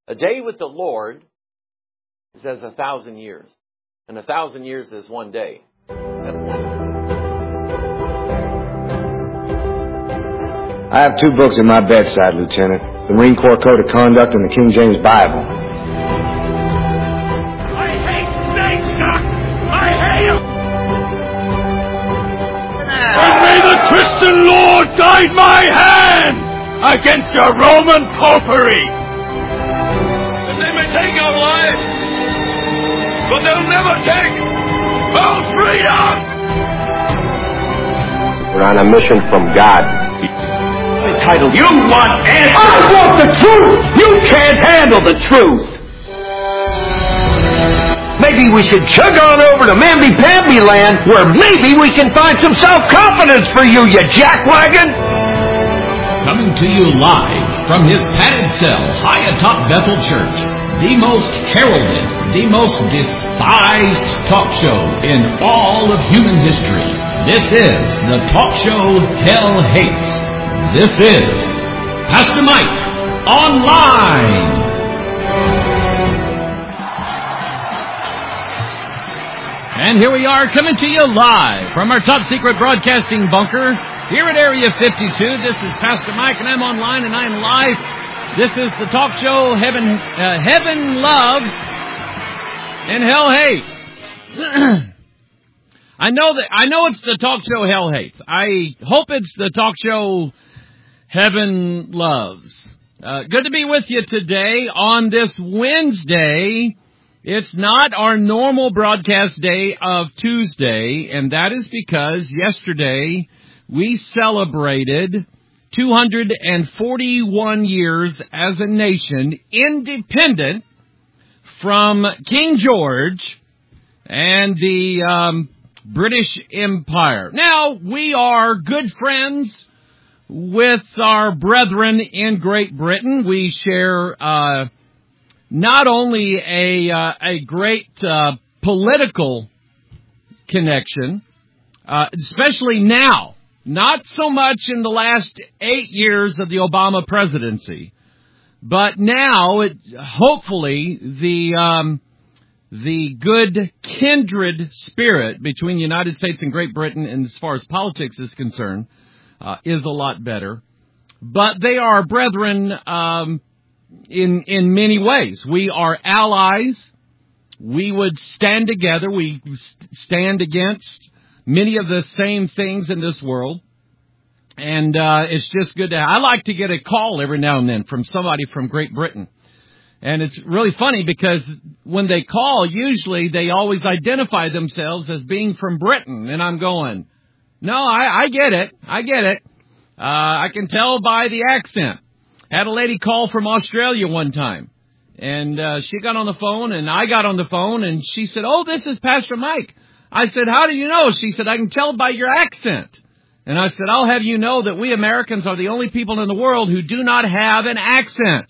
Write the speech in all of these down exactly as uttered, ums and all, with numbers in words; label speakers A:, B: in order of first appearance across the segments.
A: A day with the Lord is as a thousand years. And a thousand years is one day.
B: I have two books at my bedside, Lieutenant. The Marine Corps Code of Conduct and the King James Bible.
C: I hate snakes, Doc! I hate them! And may the Christian Lord guide my hand against your Roman popery! And they may take our lives, but they'll never take our freedom!
B: We're on a mission from God.
C: Entitled, you want answers! I want the truth! You can't handle the truth! Maybe we should chug on over to Mamby-Pamby land, where maybe we can find some self-confidence for you, you jackwagon!
D: Coming to you live from his padded cell high atop Bethel Church, the most heralded, the most despised talk show in all of human history. This is the talk show Hell Hates. This is Pastor Mike Online. And here we are coming to you live from our top secret broadcasting bunker here at Area fifty-two. This is Pastor Mike and I'm online and I'm live. This is the talk show Heaven uh, Heaven Loves and Hell Hates. I know that I know it's the talk show Hell Hates. I hope it's the talk show Heaven Loves. Uh, good to be with you today on this Wednesday. It's not our normal broadcast day of Tuesday, and that is because yesterday we celebrated two hundred forty-one years as a nation, independent from King George and the um, British Empire. Now, we are good friends with our brethren in Great Britain. We share uh, not only a uh, a great uh, political connection, uh, especially now, not so much in the last eight years of the Obama presidency, but now, it, hopefully, the um, the good kindred spirit between the United States and Great Britain, and as far as politics is concerned, uh, is a lot better. But they are brethren um, in in many ways. We are allies. We would stand together. We stand against many of the same things in this world. And uh, it's just good to have. I like to get a call every now and then from somebody from Great Britain. And it's really funny because when they call, usually they always identify themselves as being from Britain. And I'm going, no, I, I get it. I get it. Uh, I can tell by the accent. Had a lady call from Australia one time. And uh, she got on the phone and I got on the phone and she said, oh, this is Pastor Mike. I said, how do you know? She said, I can tell by your accent. And I said, I'll have you know that we Americans are the only people in the world who do not have an accent.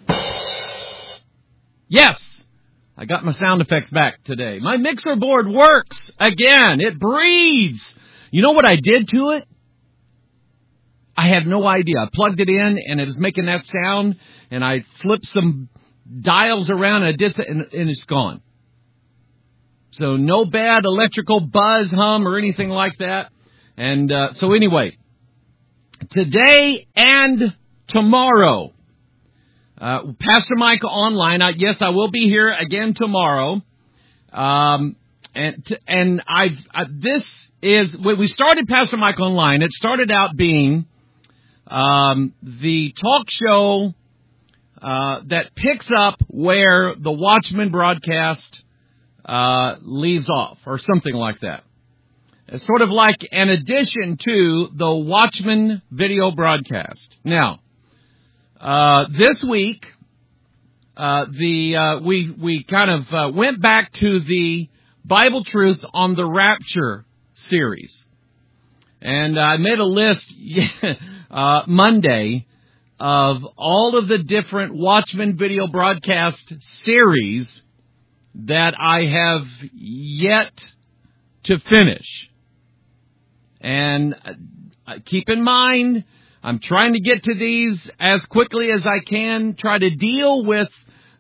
D: Yes, I got my sound effects back today. My mixer board works again. It breathes. You know what I did to it? I have no idea. I plugged it in and it was making that sound. And I flipped some dials around and I did and, and it's gone. So no bad electrical buzz, hum, or anything like that. And uh, so anyway, today and tomorrow, uh, Pastor Mike Online. I, yes, I will be here again tomorrow. Um, and t- and I've I, this is when we started Pastor Mike Online. It started out being um, the talk show uh, that picks up where the Watchman broadcast uh, leaves off, or something like that. It's sort of like an addition to the Watchman video broadcast. Now, uh, this week, uh, the uh, we we kind of uh, went back to the Bible Truth on the Rapture series, and I made a list uh, Monday of all of the different Watchman video broadcast series that I have yet to finish. And uh, keep in mind, I'm trying to get to these as quickly as I can, try to deal with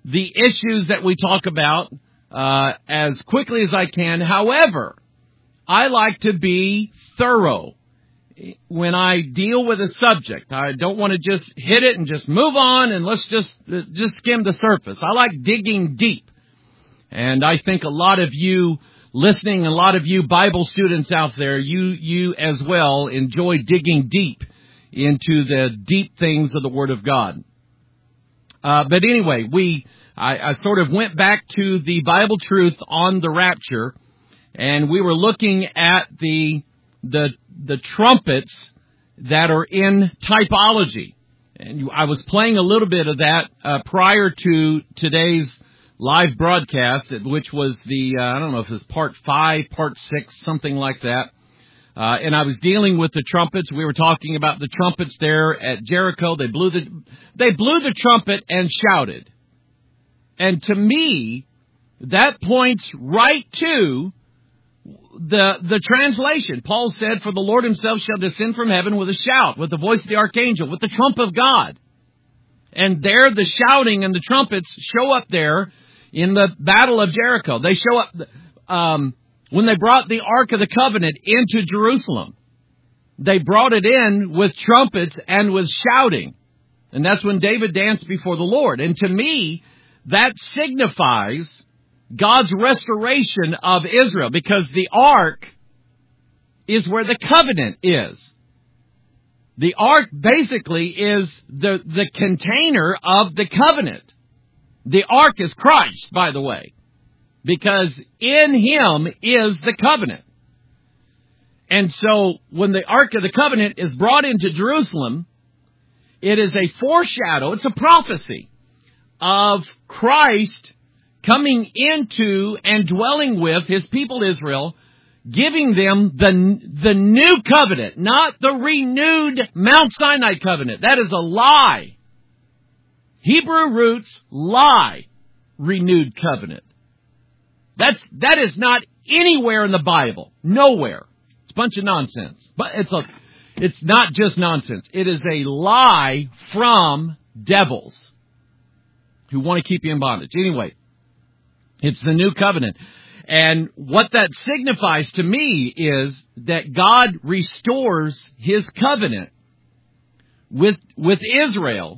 D: the issues that we talk about uh, as quickly as I can. However, I like to be thorough when I deal with a subject. I don't want to just hit it and just move on and let's just just skim the surface. I like digging deep. And I think a lot of you listening, a lot of you Bible students out there, you you as well enjoy digging deep into the deep things of the Word of God. Uh, but anyway, we I, I sort of went back to the Bible truth on the rapture, and we were looking at the the the trumpets that are in typology. And I was playing a little bit of that uh, prior to today's live broadcast, which was the, uh, I don't know if it was part five, part six, something like that. Uh, and I was dealing with the trumpets. We were talking about the trumpets there at Jericho. They blew the, they blew the trumpet and shouted. And to me, that points right to the, the translation. Paul said, "For the Lord himself shall descend from heaven with a shout, with the voice of the archangel, with the trump of God." And there the shouting and the trumpets show up there in the Battle of Jericho. They show up um, when they brought the Ark of the Covenant into Jerusalem. They brought it in with trumpets and with shouting. And that's when David danced before the Lord. And to me, that signifies God's restoration of Israel, because the Ark is where the covenant is. The Ark basically is the, the container of the covenant. The Ark is Christ, by the way, because in Him is the covenant. And so when the Ark of the Covenant is brought into Jerusalem, it is a foreshadow, it's a prophecy of Christ coming into and dwelling with His people Israel, giving them the, the new covenant, not the renewed Mount Sinai covenant. That is a lie. Hebrew roots lie, renewed covenant. That's, that is not anywhere in the Bible. Nowhere. It's a bunch of nonsense. But it's a, it's not just nonsense. It is a lie from devils who want to keep you in bondage. Anyway, it's the new covenant. And what that signifies to me is that God restores His covenant with, with Israel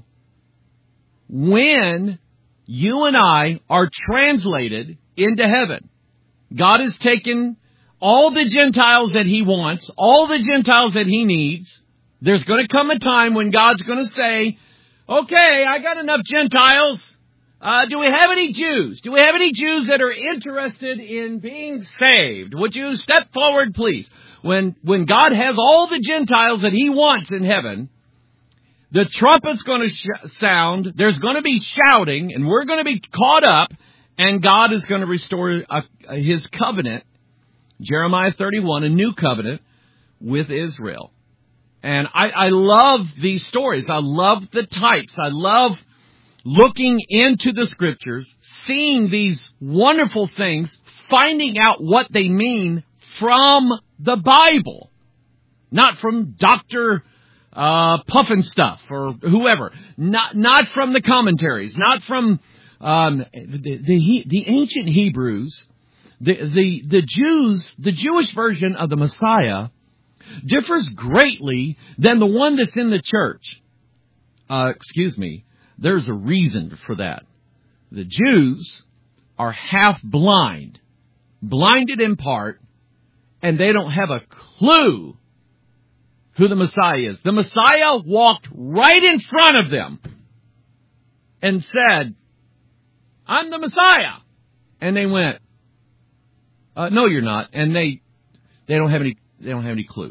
D: when you and I are translated into heaven. God has taken all the Gentiles that He wants, all the Gentiles that He needs. There's going to come a time when God's going to say, "Okay, I got enough Gentiles. Uh, do we have any Jews? Do we have any Jews that are interested in being saved? Would you step forward, please?" When, when God has all the Gentiles that He wants in heaven, the trumpet's going to sh- sound, there's going to be shouting, and we're going to be caught up, and God is going to restore a, a, His covenant, Jeremiah thirty-one, a new covenant with Israel. And I, I love these stories. I love the types. I love looking into the Scriptures, seeing these wonderful things, finding out what they mean from the Bible, not from Doctor Uh, Puffenstuff or whoever, not not from the commentaries, not from um, the, the the ancient Hebrews. The the the Jews, the Jewish version of the Messiah differs greatly than the one that's in the church. Uh, excuse me. There's a reason for that. The Jews are half blind, blinded in part, and they don't have a clue who the Messiah is. The Messiah walked right in front of them and said, "I'm the Messiah." And they went, uh, "No, you're not." And they, they don't have any, they don't have any clue.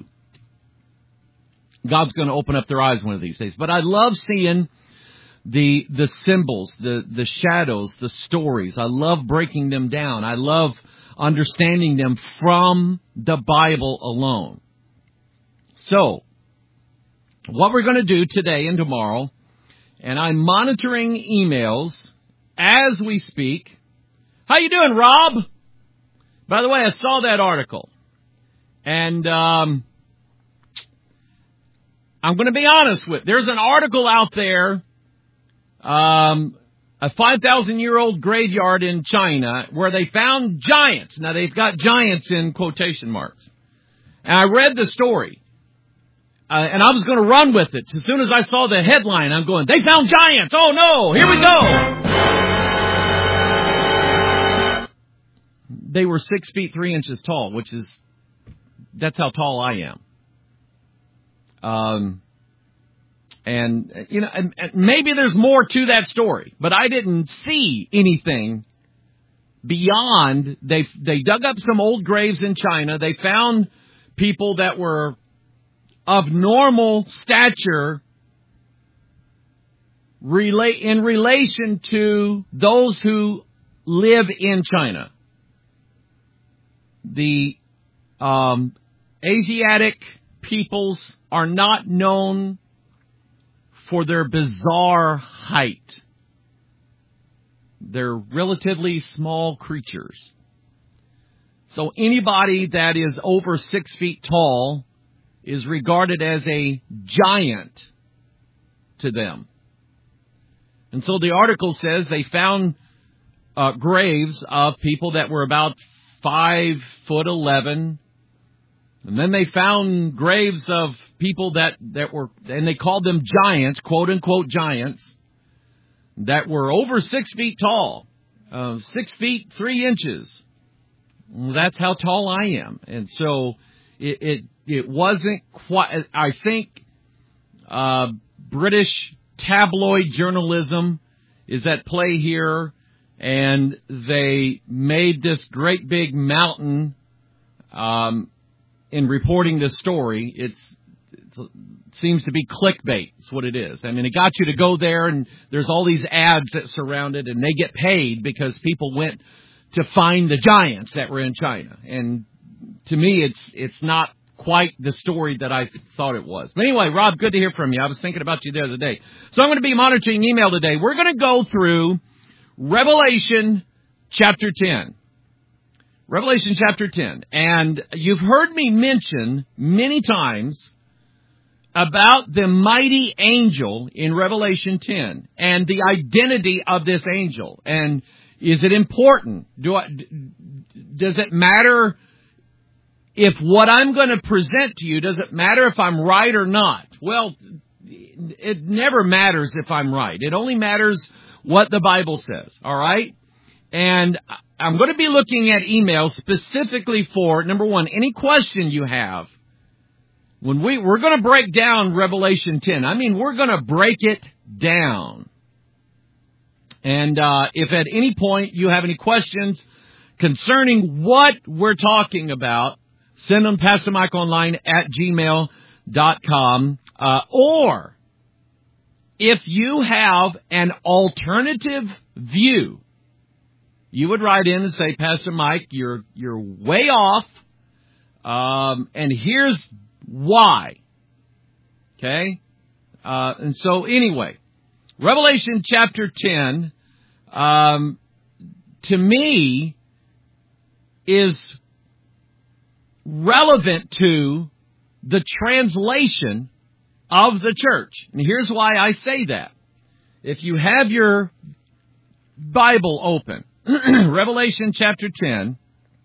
D: God's going to open up their eyes one of these days. But I love seeing the, the symbols, the, the shadows, the stories. I love breaking them down. I love understanding them from the Bible alone. So, what we're going to do today and tomorrow, and I'm monitoring emails as we speak. How you doing, Rob? By the way, I saw that article. And um, I'm going to be honest with, there's an article out there, um, a five thousand year old graveyard in China where they found giants. Now, they've got giants in quotation marks. And I read the story. Uh, and I was going to run with it. As soon as I saw the headline, I'm going, they found giants! Oh no! Here we go! They were six feet three inches tall, which is, that's how tall I am. Um, and, you know, and, and maybe there's more to that story, but I didn't see anything beyond, they, they dug up some old graves in China. They found people that were of normal stature rela- in relation to those who live in China. The um, Asiatic peoples are not known for their bizarre height. They're relatively small creatures. So anybody that is over six feet tall is regarded as a giant to them. And so the article says they found uh, graves of people that were about five foot eleven. And then they found graves of people that, that were, and they called them giants, quote unquote giants, that were over six feet tall, uh, six feet three inches. Well, that's how tall I am. And so it, it, it wasn't quite, I think, uh, British tabloid journalism is at play here, and they made this great big mountain, um, in reporting this story. It's, it's, it seems to be clickbait. It's what it is. I mean, it got you to go there, and there's all these ads that surround it, and they get paid because people went to find the giants that were in China. And to me, it's it's not quite the story that I thought it was. But anyway, Rob, good to hear from you. I was thinking about you the other day. So I'm going to be monitoring email today. We're going to go through Revelation chapter ten. Revelation chapter ten. And you've heard me mention many times about the mighty angel in Revelation ten and the identity of this angel. And is it important? Do I, does it matter if what I'm going to present to you, does it matter if I'm right or not? Well, it never matters if I'm right. It only matters what the Bible says, all right? And I'm going to be looking at emails specifically for, number one, any question you have. When we, we're going to break down Revelation ten. I mean, we're going to break it down. And uh, if at any point you have any questions concerning what we're talking about, send them Pastor Mike Online at gmail dot com. Uh, or if you have an alternative view, you would write in and say, Pastor Mike, you're you're way off, um, and here's why. Okay? Uh, and so anyway, Revelation chapter ten, um, to me, is relevant to the translation of the church. And here's why I say that. If you have your Bible open, Revelation chapter ten,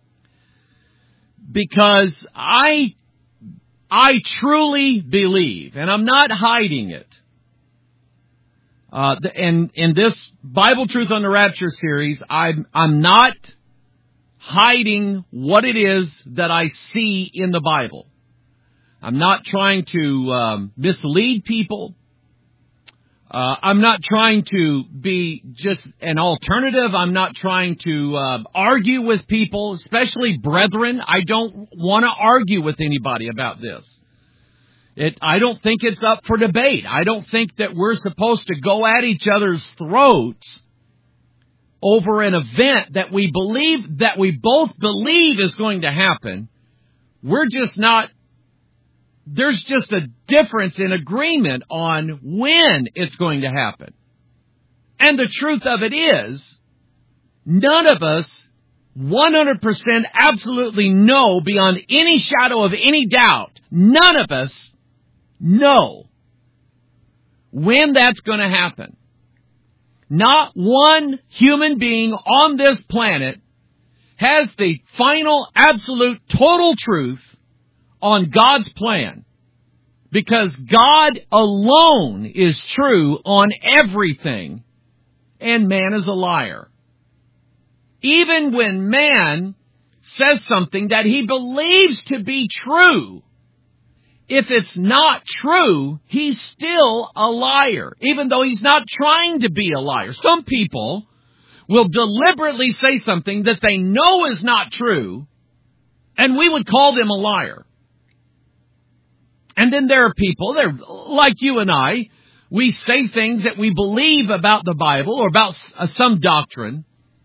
D: because I, I truly believe, and I'm not hiding it, uh, and in this Bible Truth on the Rapture series, I'm, I'm not hiding what it is that I see in the Bible. I'm not trying to um, mislead people. Uh, I'm not trying to be just an alternative. I'm not trying to uh, argue with people, especially brethren. I don't want to argue with anybody about this. It, I don't think it's up for debate. I don't think that we're supposed to go at each other's throats over an event that we believe, that we both believe is going to happen. We're just not, there's just a difference in agreement on when it's going to happen. And the truth of it is, none of us one hundred percent absolutely know beyond any shadow of any doubt, none of us know when that's going to happen. Not one human being on this planet has the final, absolute, total truth on God's plan. Because God alone is true on everything, and man is a liar. Even when man says something that he believes to be true, if it's not true, he's still a liar, even though he's not trying to be a liar. Some people will deliberately say something that they know is not true, and we would call them a liar. And then there are people, they're like you and I, we say things that we believe about the Bible or about some doctrine,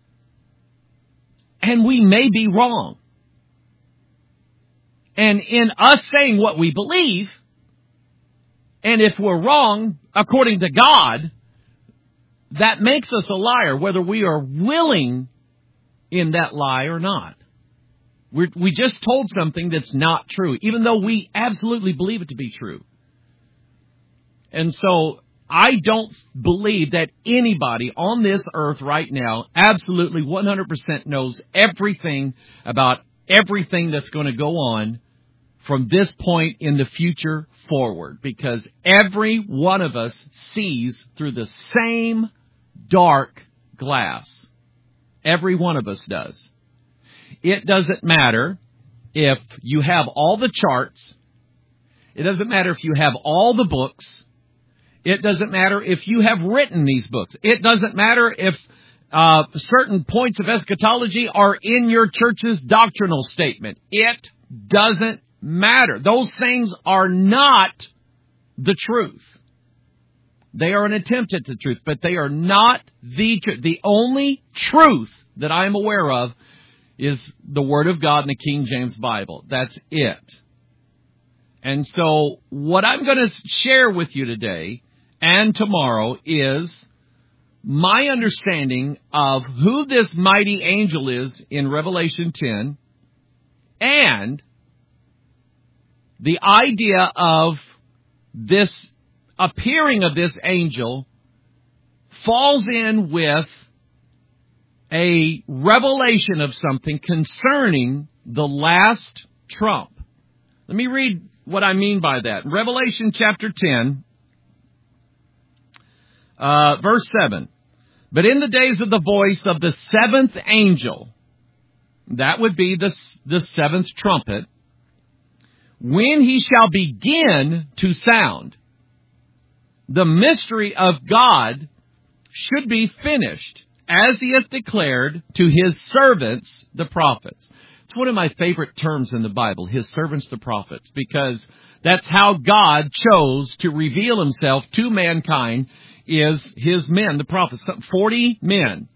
D: and we may be wrong. And in us saying what we believe, and if we're wrong, according to God, that makes us a liar, whether we are willing in that lie or not. We're, we just told something that's not true, even though we absolutely believe it to be true. And so I don't believe that anybody on this earth right now absolutely one hundred percent knows everything about everything that's going to go on from this point in the future forward, because every one of us sees through the same dark glass. Every one of us does. It doesn't matter if you have all the charts. It doesn't matter if you have all the books. It doesn't matter if you have written these books. It doesn't matter if uh, certain points of eschatology are in your church's doctrinal statement. It doesn't matter. Those things are not the truth. They are an attempt at the truth, but they are not the truth. The only truth that I am aware of is the Word of God in the King James Bible. That's it. And so what I'm going to share with you today and tomorrow is my understanding of who this mighty angel is in Revelation ten, and the idea of this appearing of this angel falls in with a revelation of something concerning the last trump. Let me read what I mean by that. Revelation chapter ten, uh, verse seven. But in the days of the voice of the seventh angel, that would be the, the seventh trumpet, when he shall begin to sound, the mystery of God should be finished, as he has declared to his servants, the prophets. It's one of my favorite terms in the Bible, his servants, the prophets, because that's how God chose to reveal himself to mankind, is his men, the prophets. forty men,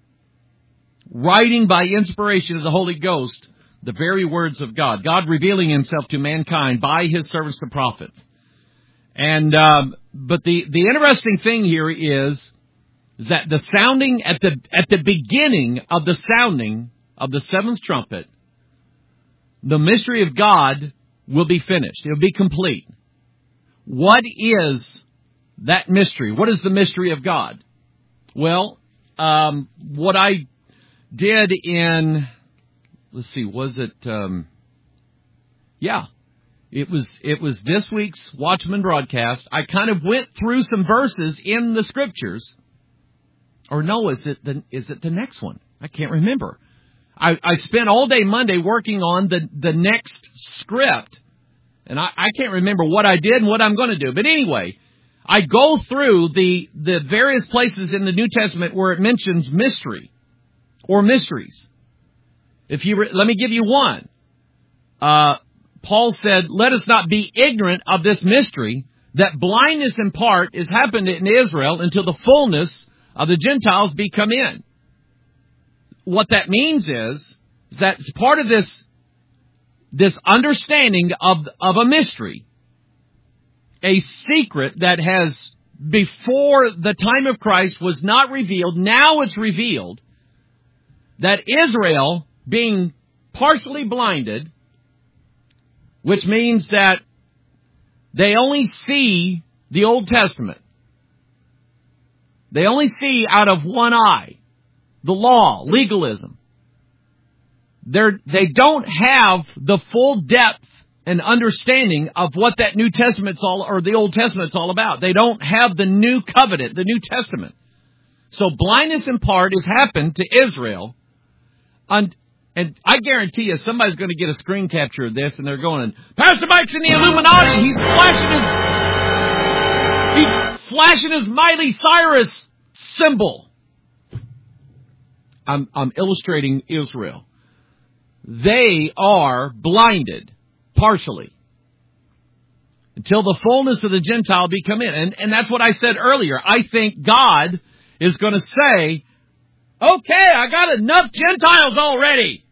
D: writing by inspiration of the Holy Ghost the very words of God. God revealing himself to mankind by his servants, the prophets. And, um, but the, the interesting thing here is that the sounding at the, at the beginning of the sounding of the seventh trumpet, the mystery of God will be finished. It will be complete. What is that mystery? What is the mystery of God? Well, um, what I did in, let's see, was it, um, yeah, it was, it was this week's Watchman broadcast. I kind of went through some verses in the scriptures. Or no, is it the, is it the next one? I can't remember. I, I spent all day Monday working on the, the next script. And I, I can't remember what I did and what I'm going to do. But anyway, I go through the, the various places in the New Testament where it mentions mystery or mysteries. If you re, let me give you one. Uh, Paul said, "Let us not be ignorant of this mystery, that blindness in part is happened in Israel until the fullness of the Gentiles be come in." What that means is, is that it's part of this, this understanding of, of a mystery, a secret that has, before the time of Christ, was not revealed. Now it's revealed that Israel, being partially blinded, which means that they only see the Old Testament. They only see out of one eye. The law, legalism. They're, they don't have the full depth and understanding of what that New Testament's all, or the Old Testament's all about. They don't have the New Covenant, the New Testament. So blindness in part has happened to Israel. And, and I guarantee you somebody's going to get a screen capture of this and they're going, Pastor Mike's in the Illuminati. He's flashing his, he's flashing his Miley Cyrus symbol. I'm, I'm illustrating Israel. They are blinded, partially, until the fullness of the Gentile be come in. And, and that's what I said earlier. I think God is going to say, okay, I got enough Gentiles already.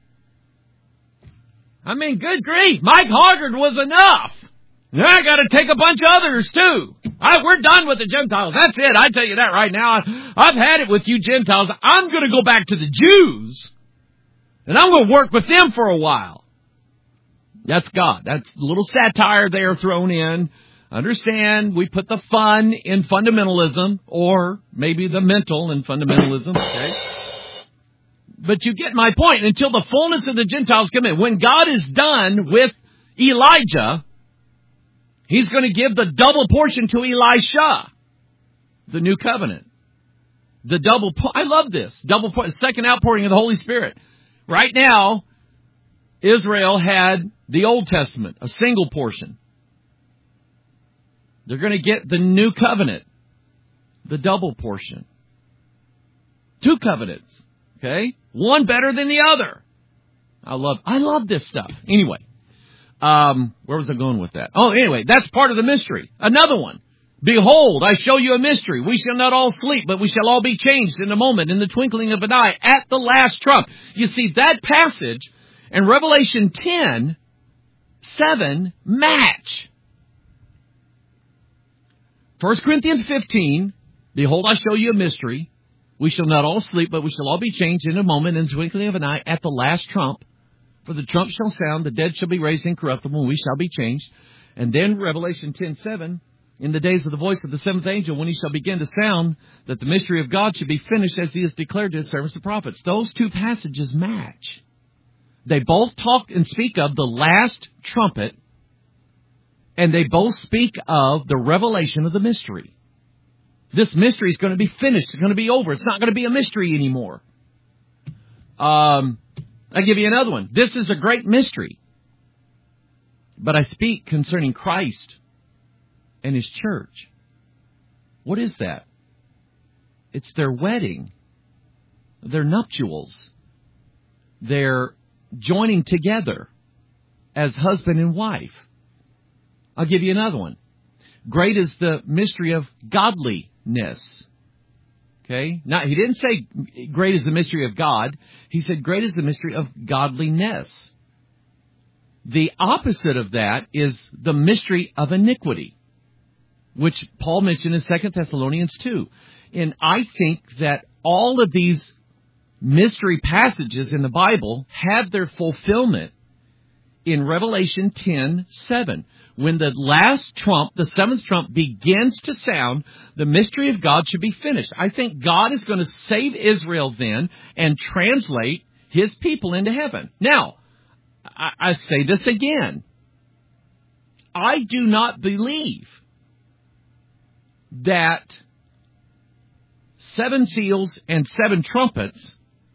D: I mean, good grief, Mike Hoggard was enough. Now I got to take a bunch of others too. I, we're done with the Gentiles. That's it. I tell you that right now. I've had it with you Gentiles. I'm going to go back to the Jews, and I'm going to work with them for a while. That's God. That's a little satire there thrown in. Understand, we put the fun in fundamentalism, or maybe the mental in fundamentalism. Okay? But you get my point. Until the fullness of the Gentiles come in. When God is done with Elijah, He's going to give the double portion to Elisha, the new covenant. The double, po- I love this. Double, po- second outpouring of the Holy Spirit. Right now, Israel had the Old Testament, a single portion. They're going to get the new covenant, the double portion. Two covenants, okay? One better than the other. I love, I love this stuff. Anyway. Um, where was I going with that? Oh, anyway, that's part of the mystery. Another one. Behold, I show you a mystery. We shall not all sleep, but we shall all be changed in a moment, in the twinkling of an eye, at the last trump. You see, that passage and Revelation ten, seven match. First Corinthians fifteen, behold, I show you a mystery. We shall not all sleep, but we shall all be changed in a moment, in the twinkling of an eye, at the last trump. For the trump shall sound, the dead shall be raised incorruptible, and we shall be changed. And then Revelation ten, seven, in the days of the voice of the seventh angel, when he shall begin to sound, that the mystery of God should be finished, as he has declared to his servants the prophets. Those two passages match. They both talk and speak of the last trumpet, and they both speak of the revelation of the mystery. This mystery is going to be finished. It's going to be over. It's not going to be a mystery anymore. Um... I'll give you another one. This is a great mystery. But I speak concerning Christ and His church. What is that? It's their wedding. Their nuptials. Their joining together as husband and wife. I'll give you another one. Great is the mystery of godliness. Okay. Now, he didn't say great is the mystery of God. He said great is the mystery of godliness. The opposite of that is the mystery of iniquity, which Paul mentioned in Second Thessalonians two. And I think that all of these mystery passages in the Bible have their fulfillment in Revelation ten, seven. When the last trump, the seventh trump, begins to sound, the mystery of God should be finished. I think God is going to save Israel then and translate His people into heaven. Now, I, I say this again. I do not believe that seven seals and seven trumpets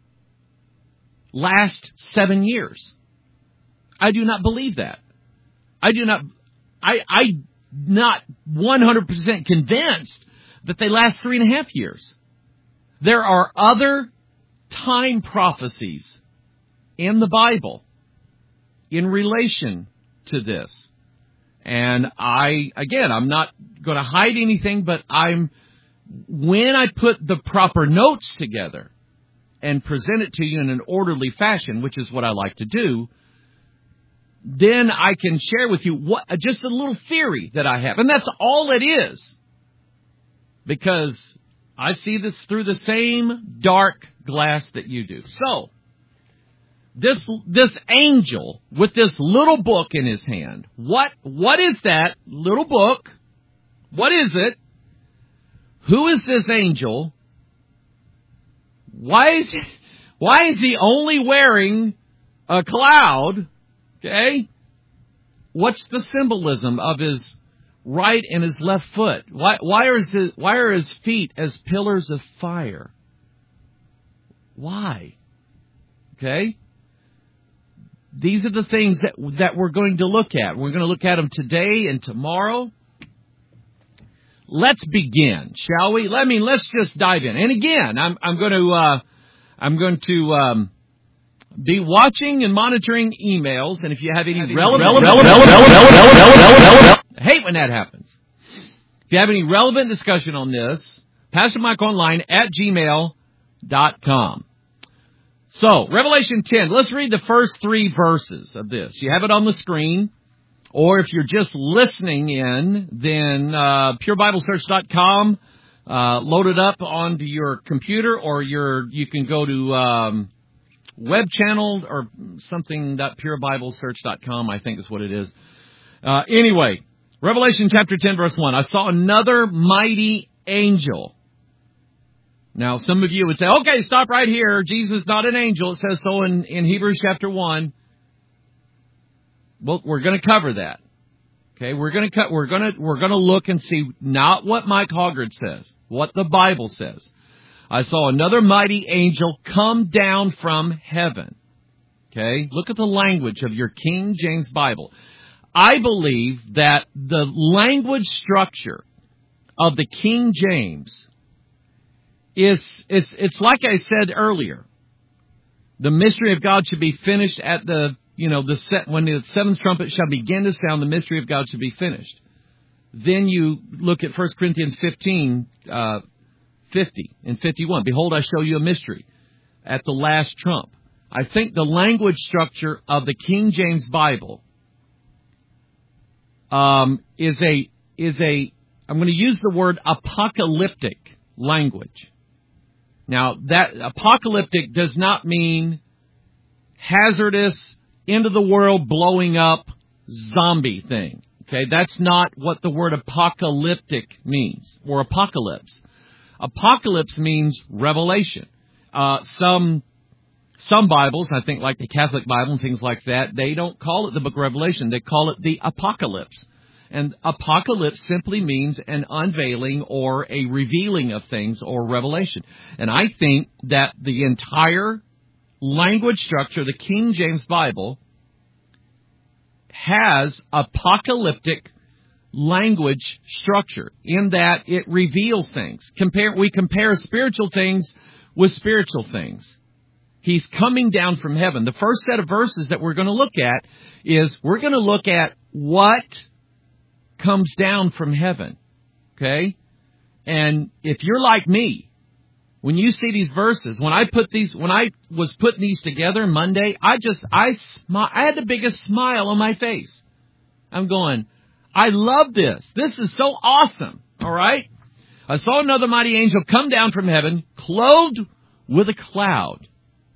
D: last seven years. I do not believe that. I do not... I, I'm not one hundred percent convinced that they last three and a half years. There are other time prophecies in the Bible in relation to this. And I, again, I'm not going to hide anything, but I'm, when I put the proper notes together and present it to you in an orderly fashion, which is what I like to do, then I can share with you what just a little theory that I have. And that's all it is. Because I see this through the same dark glass that you do. So, this this angel with this little book in his hand, what what is that little book? What is it? Who is this angel? Why is he, why is he only wearing a cloud? Okay? What's the symbolism of his right and his left foot? Why, why, are his, why are his feet as pillars of fire? Why? Okay? These are the things that, that we're going to look at. We're going to look at them today and tomorrow. Let's begin, shall we? I mean, let's just dive in. And again, I'm, I'm going to, uh, I'm going to, um, be watching and monitoring emails. And if you have any relevant, relevant, relevant, relevant, relevant, relevant, relevant, I hate when that happens. If you have any relevant discussion on this, Pastor Mike Online at gmail dot com. So, Revelation ten. Let's read the first three verses of this. You have it on the screen. Or if you're just listening in, then uh, pure bible search dot com, uh, load it up onto your computer, or your you can go to um, web channel or something dot pure bible search dot com, I think is what it is. Uh, anyway, Revelation chapter ten, verse one. I saw another mighty angel. Now, some of you would say, okay, stop right here. Jesus is not an angel. It says so in, in Hebrews chapter one. Well, we're going to cover that. Okay, we're going to cut. We're going to we're going to look and see not what Mike Hoggard says, what the Bible says. I saw another mighty angel come down from heaven. Okay, look at the language of your King James Bible. I believe that the language structure of the King James is it's it's like I said earlier. The mystery of God should be finished at the You know, the set, when the seventh trumpet shall begin to sound, the mystery of God should be finished. Then you look at First Corinthians fifteen, uh, fifty and fifty-one. Behold, I show you a mystery at the last trump. I think the language structure of the King James Bible um, is a is a. I'm going to use the word apocalyptic language. Now, that apocalyptic does not mean hazardous, into the world blowing up zombie thing. Okay, that's not what the word apocalyptic means, or apocalypse. Apocalypse means revelation. Uh, some some Bibles, I think like the Catholic Bible and things like that, they don't call it the book of Revelation. They call it the apocalypse. And apocalypse simply means an unveiling or a revealing of things or revelation. And I think that the entire language structure, the King James Bible, has apocalyptic language structure in that it reveals things. Compare, we compare spiritual things with spiritual things. He's coming down from heaven. The first set of verses that we're going to look at is we're going to look at what comes down from heaven. Okay? And if you're like me, when you see these verses, when I put these, when I was putting these together Monday, I just, I, smi- I had the biggest smile on my face. I'm going, I love this. This is so awesome. All right. I saw another mighty angel come down from heaven, clothed with a cloud.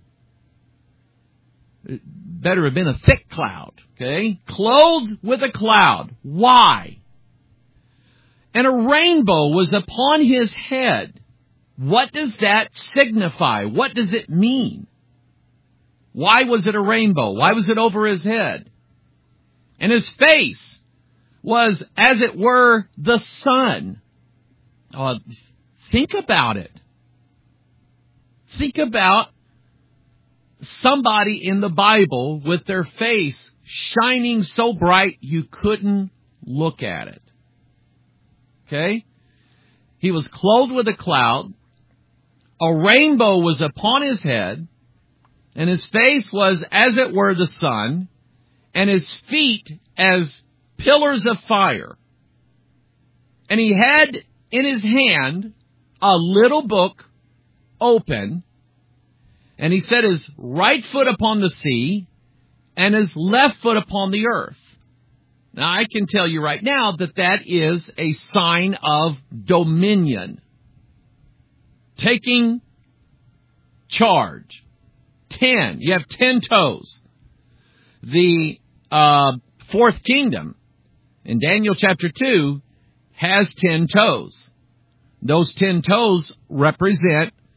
D: It better have been a thick cloud. Okay. Clothed with a cloud. Why? And a rainbow was upon his head. What does that signify? What does it mean? Why was it a rainbow? Why was it over his head? And his face was, as it were, the sun. Oh, think about it. Think about somebody in the Bible with their face shining so bright you couldn't look at it. Okay? He was clothed with a cloud. A rainbow was upon his head, and his face was, as it were, the sun, and his feet as pillars of fire. And he had in his hand a little book open, and he set his right foot upon the sea, and his left foot upon the earth. Now, I can tell you right now that that is a sign of dominion. Taking charge. Ten. You have ten toes. The uh, fourth kingdom in Daniel chapter two has ten toes. Those ten toes represent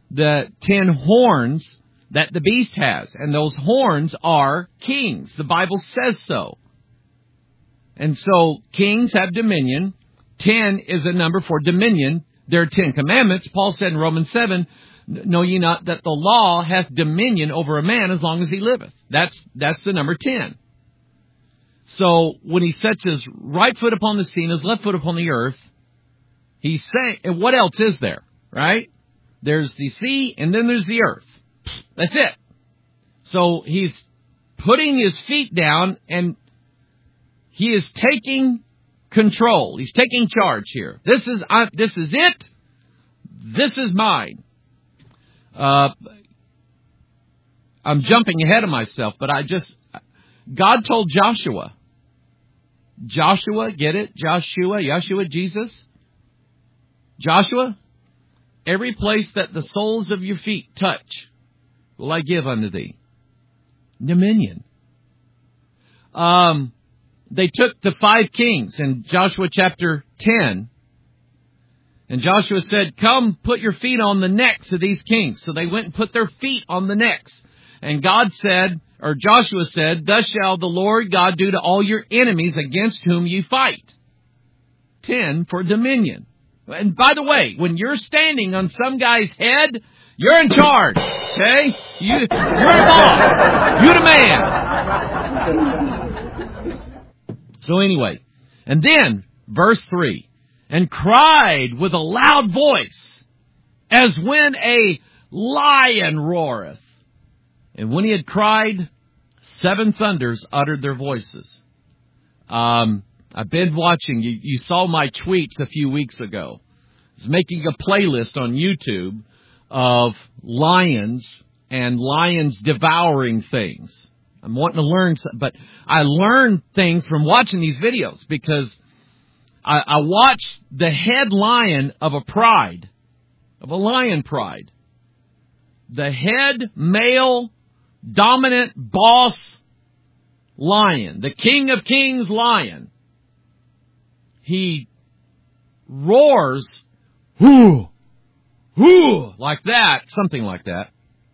D: the ten horns that the beast has. And those horns are kings. The Bible says so. And so kings have dominion. Ten is a number for dominion. There are ten commandments. Paul said in Romans seven, know ye not that the law hath dominion over a man as long as he liveth. That's, that's the number ten. So when he sets his right foot upon the sea and his left foot upon the earth, he's saying, and what else is there, right? There's the sea and then there's the earth. That's it. So he's putting his feet down and he is taking control. He's taking charge here. This is, uh, this is it. This is mine. Uh, I'm jumping ahead of myself, but I just, God told Joshua, Joshua, get it? Joshua, Yeshua, Jesus. Joshua, every place that the soles of your feet touch will I give unto thee. Dominion. Um, they took the five kings in Joshua chapter ten. And Joshua said, come put your feet on the necks of these kings. So they went and put their feet on the necks. And God said, or Joshua said, thus shall the Lord God do to all your enemies against whom you fight. Ten for dominion. And by the way, when you're standing on some guy's head, you're in charge. Okay? You, you're the boss. You're the man. So anyway, and then verse three. And cried with a loud voice, as when a lion roareth. And when he had cried, seven thunders uttered their voices. Um, I've been watching. You, you saw my tweets a few weeks ago. I was making a playlist on YouTube of lions and lions devouring things. I'm wanting to learn, but I learned things from watching these videos because I, I watched the head lion of a pride, of a lion pride. The head male dominant boss lion, the king of kings lion. He roars, whoo, whoo, like that, something like that.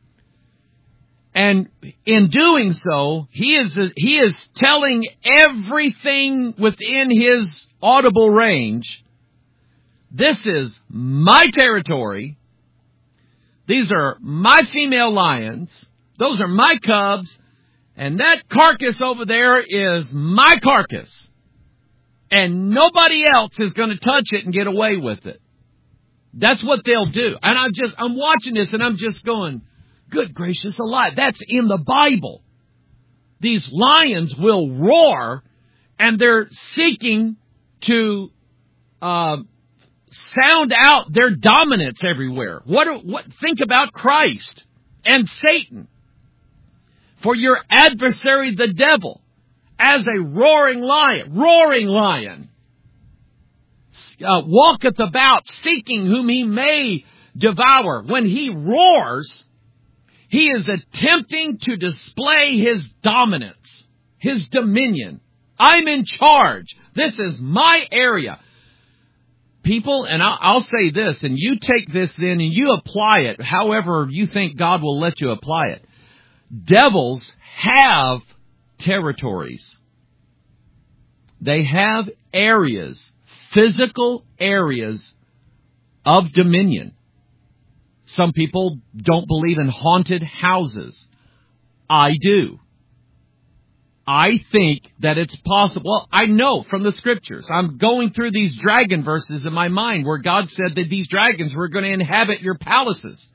D: And in doing so, he is, he is telling everything within his audible range, this is my territory. These are my female lions. Those are my cubs. And that carcass over there is my carcass. And nobody else is going to touch it and get away with it. That's what they'll do. And I'm just, I'm watching this and I'm just going, good gracious alive. That's in the Bible. These lions will roar and they're seeking to uh, sound out their dominance everywhere. What? What? Think about Christ and Satan. For your adversary, the devil, as a roaring lion, roaring lion, uh, walketh about seeking whom he may devour. When he roars, he is attempting to display his dominance, his dominion. I'm in charge. This is my area. People, and I'll, I'll say this, and you take this then and you apply it however you think God will let you apply it. Devils have territories. They have areas, physical areas of dominion. Some people don't believe in haunted houses. I do. I think that it's possible. Well, I know from the scriptures. I'm going through these dragon verses in my mind where God said that these dragons were going to inhabit your palaces.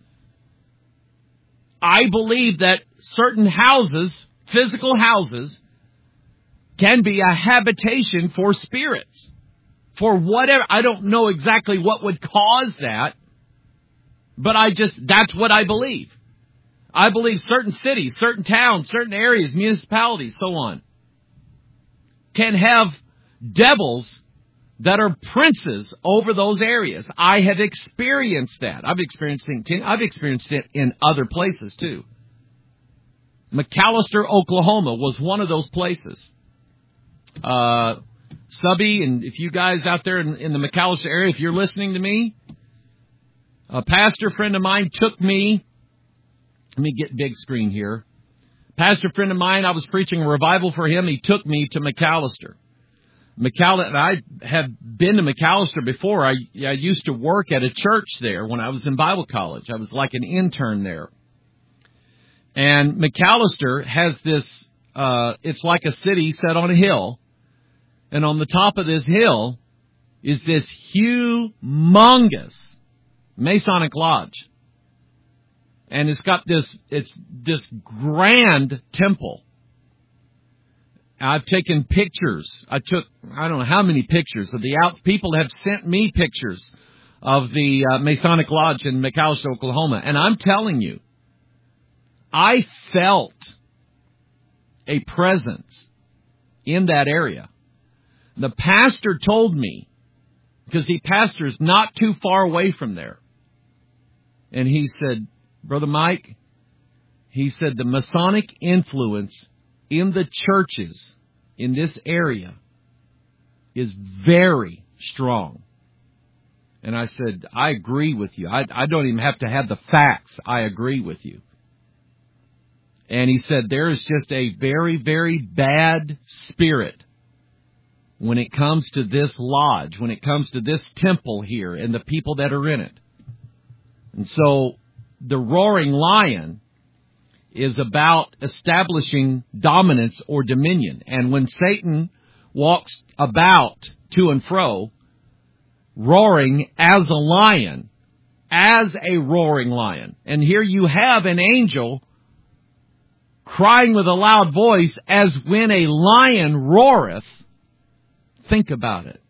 D: I believe that certain houses, physical houses, can be a habitation for spirits. For whatever, I don't know exactly what would cause that, but I just, that's what I believe. I believe certain cities, certain towns, certain areas, municipalities, so on, can have devils that are princes over those areas. I have experienced that. I've experienced it, I've experienced it in other places too. McAlester, Oklahoma was one of those places. Uh, Subby, and if you guys out there in, in the McAlester area, if you're listening to me, A pastor friend of mine took me, let me get big screen here. Pastor friend of mine, I was preaching a revival for him. He took me to McAllister. McAllister, I have been to McAllister before. I, I used to work at a church there when I was in Bible college. I was like an intern there. And McAllister has this, uh, it's like a city set on a hill. And on the top of this hill is this humongous Masonic Lodge. And it's got this, it's this grand temple. I've taken pictures. I took, I don't know how many pictures of the out. People have sent me pictures of the uh, Masonic Lodge in McAllister, Oklahoma. And I'm telling you, I felt a presence in that area. The pastor told me, because he pastors not too far away from there. And he said, Brother Mike, he said the Masonic influence in the churches in this area is very strong. And I said, I agree with you. I, I don't even have to have the facts. I agree with you. And he said there is just a very, very bad spirit when it comes to this lodge, when it comes to this temple here and the people that are in it. And so the roaring lion is about establishing dominance or dominion. And when Satan walks about to and fro, roaring as a lion, as a roaring lion. And here you have an angel crying with a loud voice as when a lion roareth. Think about it.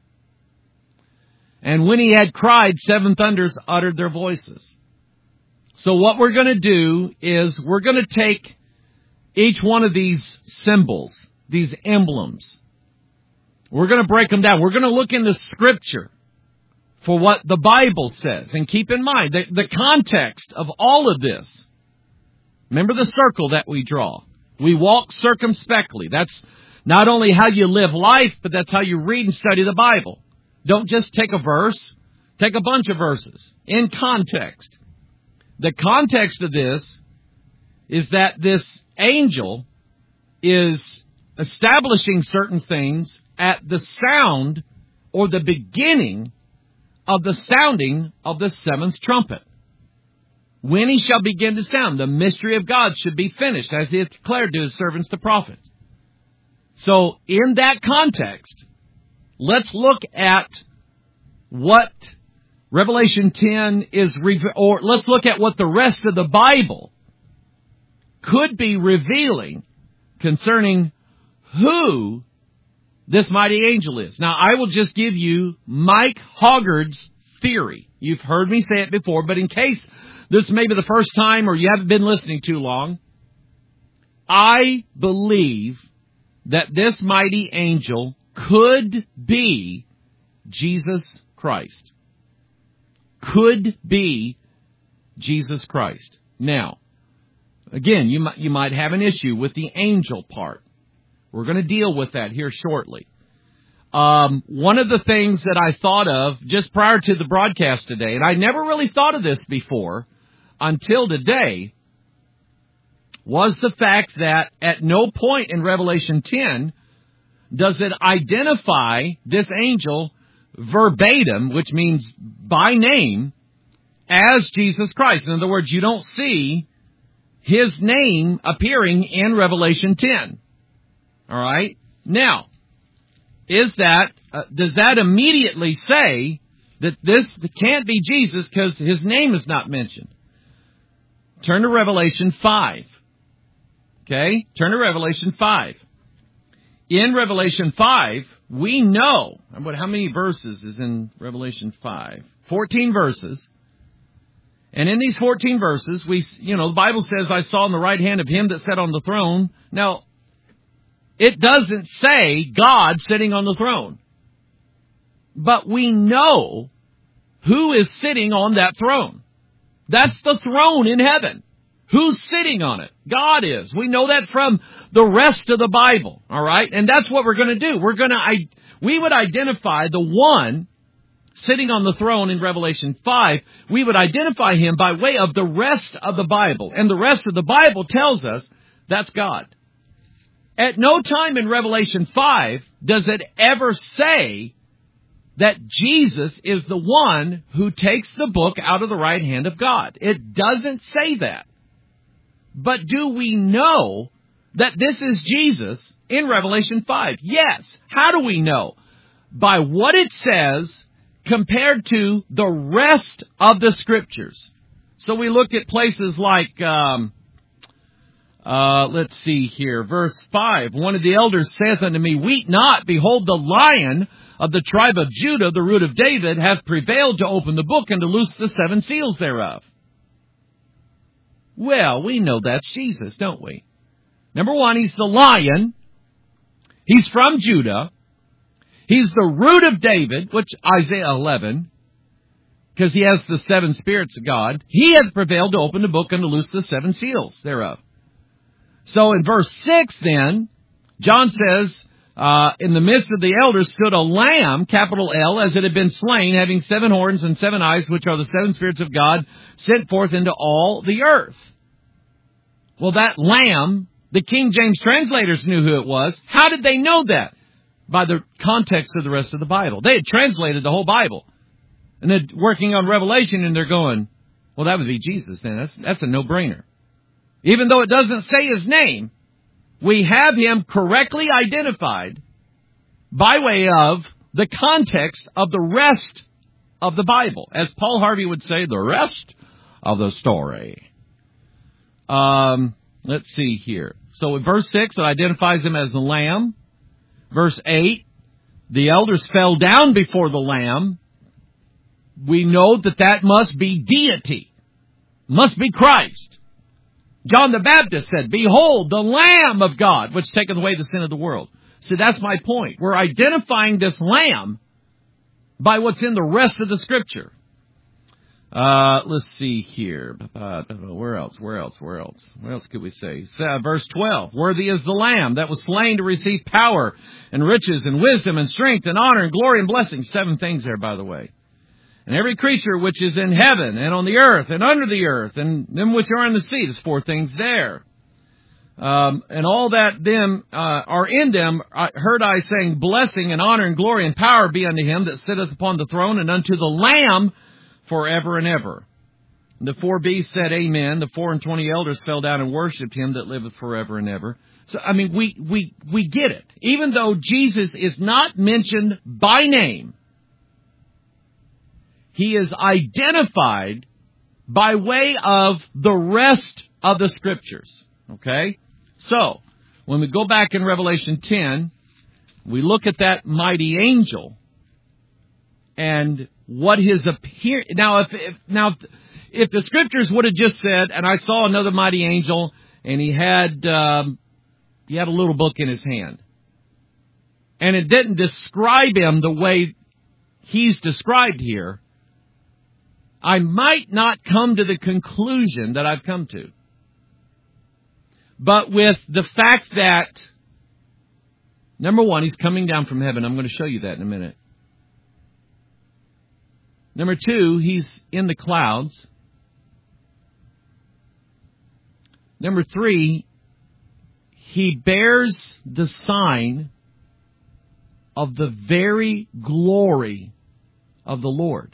D: And when he had cried, seven thunders uttered their voices. So what we're going to do is we're going to take each one of these symbols, these emblems. We're going to break them down. We're going to look into Scripture for what the Bible says. And keep in mind that the context of all of this. Remember the circle that we draw. We walk circumspectly. That's not only how you live life, but that's how you read and study the Bible. Don't just take a verse. Take a bunch of verses in context. The context of this is that this angel is establishing certain things at the sound or the beginning of the sounding of the seventh trumpet. When he shall begin to sound, the mystery of God should be finished, as he has declared to his servants, the prophets. So, in that context, let's look at what Revelation ten is, or let's look at what the rest of the Bible could be revealing concerning who this mighty angel is. Now, I will just give you Mike Hoggard's theory. You've heard me say it before, but in case this may be the first time or you haven't been listening too long, I believe that this mighty angel could be Jesus Christ. Could be Jesus Christ. Now, again, you might, you might have an issue with the angel part. We're going to deal with that here shortly. Um, one of the things that I thought of just prior to the broadcast today, and I never really thought of this before until today, was the fact that at no point in Revelation ten does it identify this angel verbatim, which means by name, as Jesus Christ. In other words, you don't see his name appearing in Revelation ten. All right? Now, is that, uh, does that immediately say that this can't be Jesus because his name is not mentioned? Turn to Revelation five. Okay? Turn to Revelation five. In Revelation five, we know, how many verses is in Revelation five? fourteen verses. And in these fourteen verses, we, you know, the Bible says, I saw in the right hand of him that sat on the throne. Now, it doesn't say God sitting on the throne. But we know who is sitting on that throne. That's the throne in heaven. Who's sitting on it? God is. We know that from the rest of the Bible. All right? And that's what we're going to do. We're going to, we would identify the one sitting on the throne in Revelation five, we would identify him by way of the rest of the Bible. And the rest of the Bible tells us that's God. At no time in Revelation five does it ever say that Jesus is the one who takes the book out of the right hand of God. It doesn't say that. But do we know that this is Jesus in Revelation five? Yes. How do we know? By what it says compared to the rest of the Scriptures. So we look at places like, um, uh, let's see here, verse five. One of the elders saith unto me, Weep not, behold, the Lion of the tribe of Judah, the root of David, hath prevailed to open the book and to loose the seven seals thereof. Well, we know that's Jesus, don't we? Number one, he's the Lion. He's from Judah. He's the root of David, which Isaiah eleven, because he has the seven spirits of God. He has prevailed to open the book and to loose the seven seals thereof. So in verse six then, John says, Uh, in the midst of the elders stood a lamb, capital L, as it had been slain, having seven horns and seven eyes, which are the seven spirits of God, sent forth into all the earth. Well, that lamb, the King James translators knew who it was. How did they know that? By the context of the rest of the Bible. They had translated the whole Bible. And they're working on Revelation, and they're going, well, that would be Jesus then. That's, that's a no-brainer. Even though it doesn't say his name, we have him correctly identified by way of the context of the rest of the Bible. As Paul Harvey would say, the rest of the story. Um, let's see here. So in verse six, it identifies him as the Lamb. Verse eight, the elders fell down before the Lamb. We know that that must be deity. Must be Christ. John the Baptist said, Behold, the Lamb of God, which taketh away the sin of the world. So that's my point. We're identifying this Lamb by what's in the rest of the Scripture. Uh, let's see here. Uh, where else? Where else? Where else? Where else could we say? Uh, verse twelve. Worthy is the Lamb that was slain to receive power and riches and wisdom and strength and honor and glory and blessing. Seven things there, by the way. And every creature which is in heaven and on the earth and under the earth and them which are in the sea. There's four things there. Um, and all that them uh, are in them, I heard I saying, blessing and honor and glory and power be unto him that sitteth upon the throne and unto the Lamb forever and ever. And the four beasts said, Amen. The four and twenty elders fell down and worshipped him that liveth forever and ever. So, I mean, we, we, we get it. Even though Jesus is not mentioned by name, he is identified by way of the rest of the Scriptures. Okay? So, when we go back in Revelation ten, we look at that mighty angel and what his appear. Now, if, if now if the Scriptures would have just said, and I saw another mighty angel, and he had um, he had a little book in his hand, and it didn't describe him the way he's described here, I might not come to the conclusion that I've come to. But with the fact that, number one, he's coming down from heaven. I'm going to show you that in a minute. Number two, he's in the clouds. Number three, he bears the sign of the very glory of the Lord.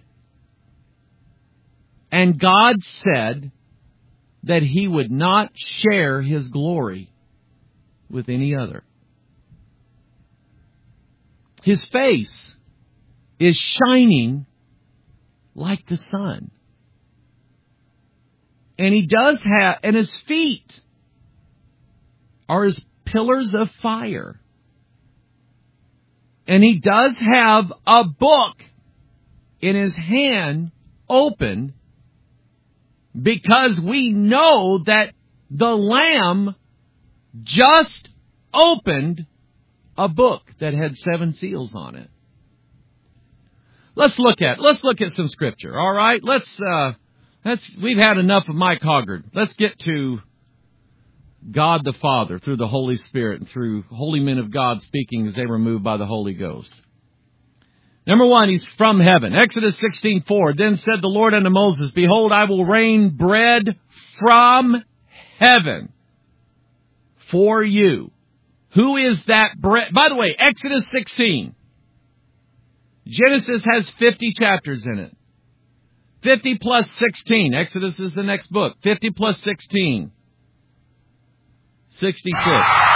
D: And God said that he would not share his glory with any other. His face is shining like the sun. And he does have, and his feet are as pillars of fire. And he does have a book in his hand open, because we know that the Lamb just opened a book that had seven seals on it. Let's look at let's look at some Scripture. All right, let's uh, let's we've had enough of Mike Hoggard. Let's get to God the Father through the Holy Spirit and through holy men of God speaking as they were moved by the Holy Ghost. Number one, he's from heaven. Exodus sixteen four. Then said the Lord unto Moses, Behold, I will rain bread from heaven for you. Who is that bread? By the way, Exodus sixteen. Genesis has fifty chapters in it. fifty plus sixteen. Exodus is the next book. fifty plus sixteen. sixty-six.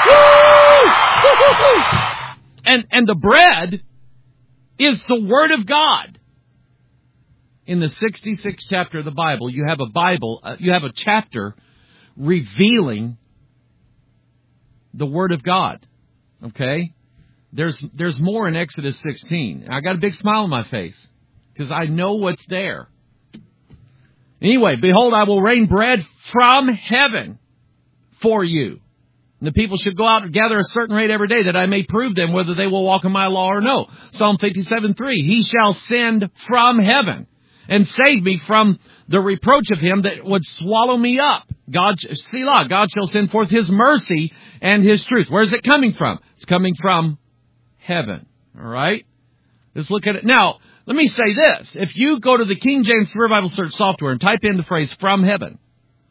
D: and, and the bread is the Word of God. In the sixty-sixth chapter of the Bible, you have a Bible, uh, you have a chapter revealing the Word of God. Okay? There's there's more in Exodus sixteen. I got a big smile on my face because I know what's there. Anyway, behold, I will rain bread from heaven for you. And the people should go out and gather a certain rate every day, that I may prove them whether they will walk in my law or no. Psalm fifty-seven three. He shall send from heaven and save me from the reproach of him that would swallow me up. God, Selah, God shall send forth his mercy and his truth. Where is it coming from? It's coming from heaven. All right? Let's look at it. Now, let me say this. If you go to the King James Spirit Bible Search software and type in the phrase from heaven,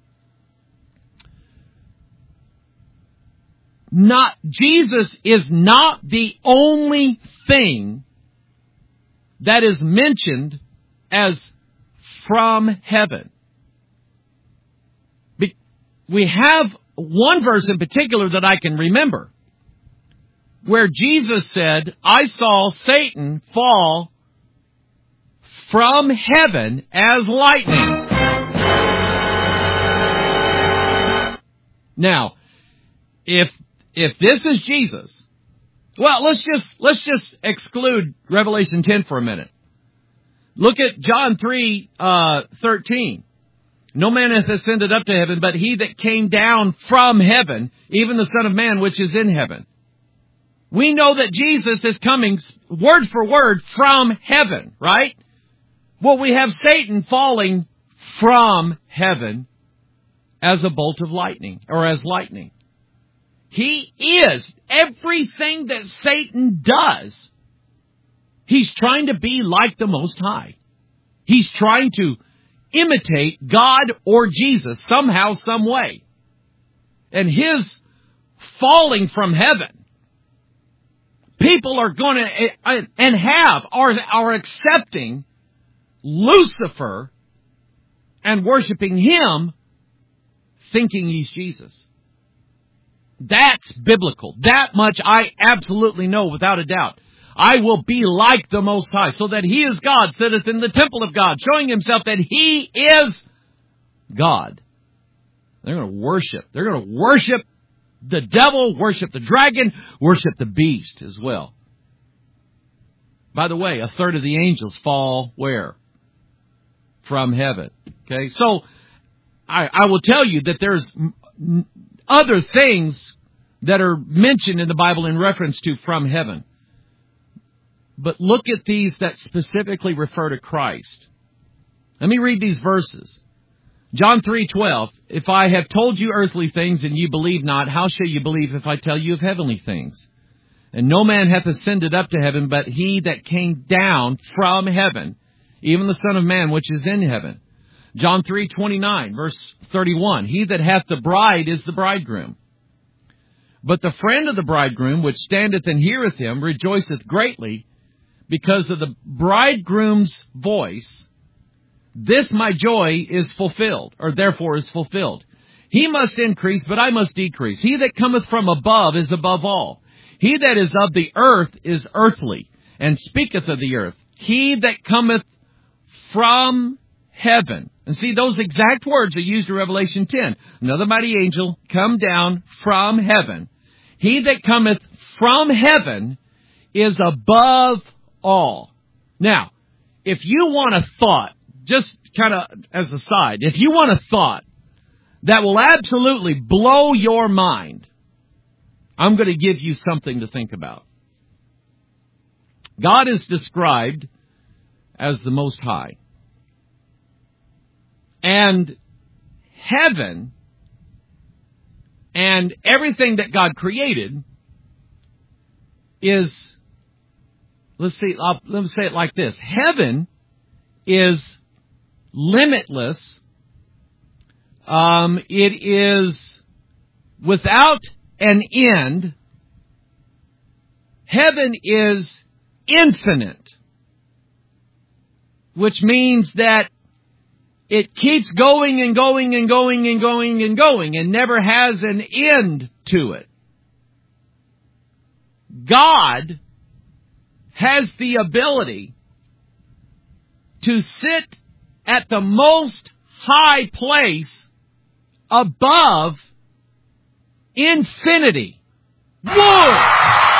D: not, Jesus is not the only thing that is mentioned as from heaven. Be- we have one verse in particular that I can remember where Jesus said, I saw Satan fall from heaven as lightning. Now, if if this is Jesus, well, let's just let's just exclude Revelation ten for a minute. Look at John three uh, thirteen. No man hath ascended up to heaven, but he that came down from heaven, even the Son of Man which is in heaven. We know that Jesus is coming word for word from heaven, right? Well, we have Satan falling from heaven as a bolt of lightning, or as lightning. He is everything that Satan does. He's trying to be like the Most High. He's trying to imitate God or Jesus somehow, some way. And his falling from heaven, people are going to, and have, are, are accepting Lucifer and worshiping him, thinking he's Jesus. That's biblical. That much I absolutely know without a doubt. I will be like the Most High, so that he is God, sitteth in the temple of God, showing himself that he is God. They're going to worship. They're going to worship the devil, worship the dragon, worship the beast as well. By the way, a third of the angels fall where? From heaven. Okay, so I, I will tell you that there's other things that are mentioned in the Bible in reference to from heaven. But look at these that specifically refer to Christ. Let me read these verses. John three twelve. If I have told you earthly things and you believe not, how shall you believe if I tell you of heavenly things? And no man hath ascended up to heaven, but he that came down from heaven, even the Son of Man which is in heaven. John three twenty-nine, verse thirty-one. He that hath the bride is the bridegroom. But the friend of the bridegroom, which standeth and heareth him, rejoiceth greatly because of the bridegroom's voice. This my joy is fulfilled, or therefore is fulfilled. He must increase, but I must decrease. He that cometh from above is above all. He that is of the earth is earthly, and speaketh of the earth. He that cometh from heaven. And see, those exact words are used in Revelation ten. Another mighty angel come down from heaven. He that cometh from heaven is above all. Now, if you want a thought, just kind of as a side, if you want a thought that will absolutely blow your mind, I'm going to give you something to think about. God is described as the Most High. And heaven and everything that God created is let's see, I'll, let me say it like this. Heaven is limitless. Um, it is without an end. Heaven is infinite, which means that it keeps going and going and going and going and going and never has an end to it. God has the ability to sit at the most high place above infinity. Whoa!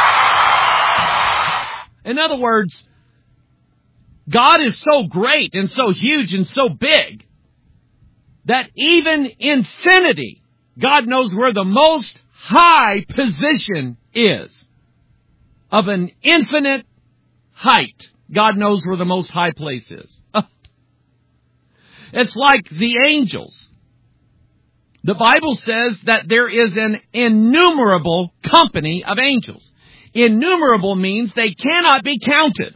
D: In other words, God is so great and so huge and so big that even infinity, God knows where the most high position is. Of an infinite height, God knows where the most high place is. It's like the angels. The Bible says that there is an innumerable company of angels. Innumerable means they cannot be counted.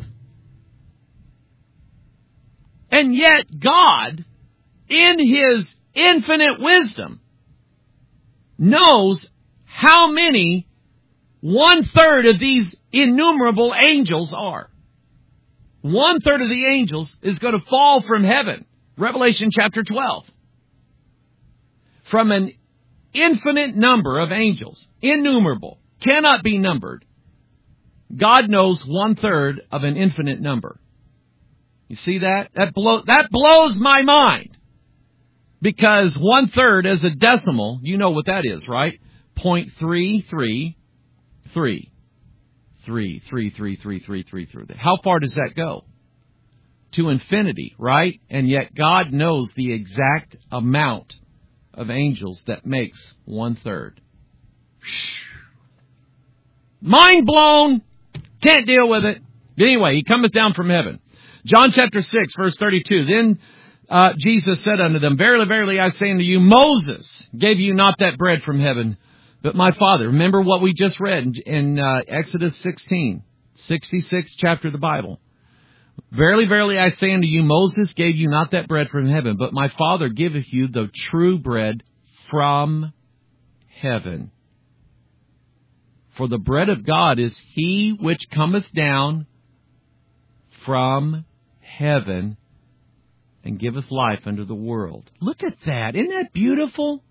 D: And yet God, in His infinite wisdom, knows how many one-third of these innumerable angels are. One-third of the angels is going to fall from heaven. Revelation chapter twelve. From an infinite number of angels, innumerable, cannot be numbered, God knows one-third of an infinite number. You see that? That, blow, that blows my mind. Because one-third as a decimal, you know what that is, right? point three three three. Three, three, three, three, three, three, three. How far does that go? To infinity, right? And yet God knows the exact amount of angels that makes one-third. Mind blown! Can't deal with it. But anyway, He cometh down from heaven. John chapter six, verse thirty-two. Then uh, Jesus said unto them, Verily, verily, I say unto you, Moses gave you not that bread from heaven, but my Father. Remember what we just read in, in uh, Exodus sixteen, sixty-sixth chapter of the Bible. Verily, verily, I say unto you, Moses gave you not that bread from heaven, but my Father giveth you the true bread from heaven. For the bread of God is He which cometh down from heaven and giveth life unto the world. Look at that. Isn't that beautiful?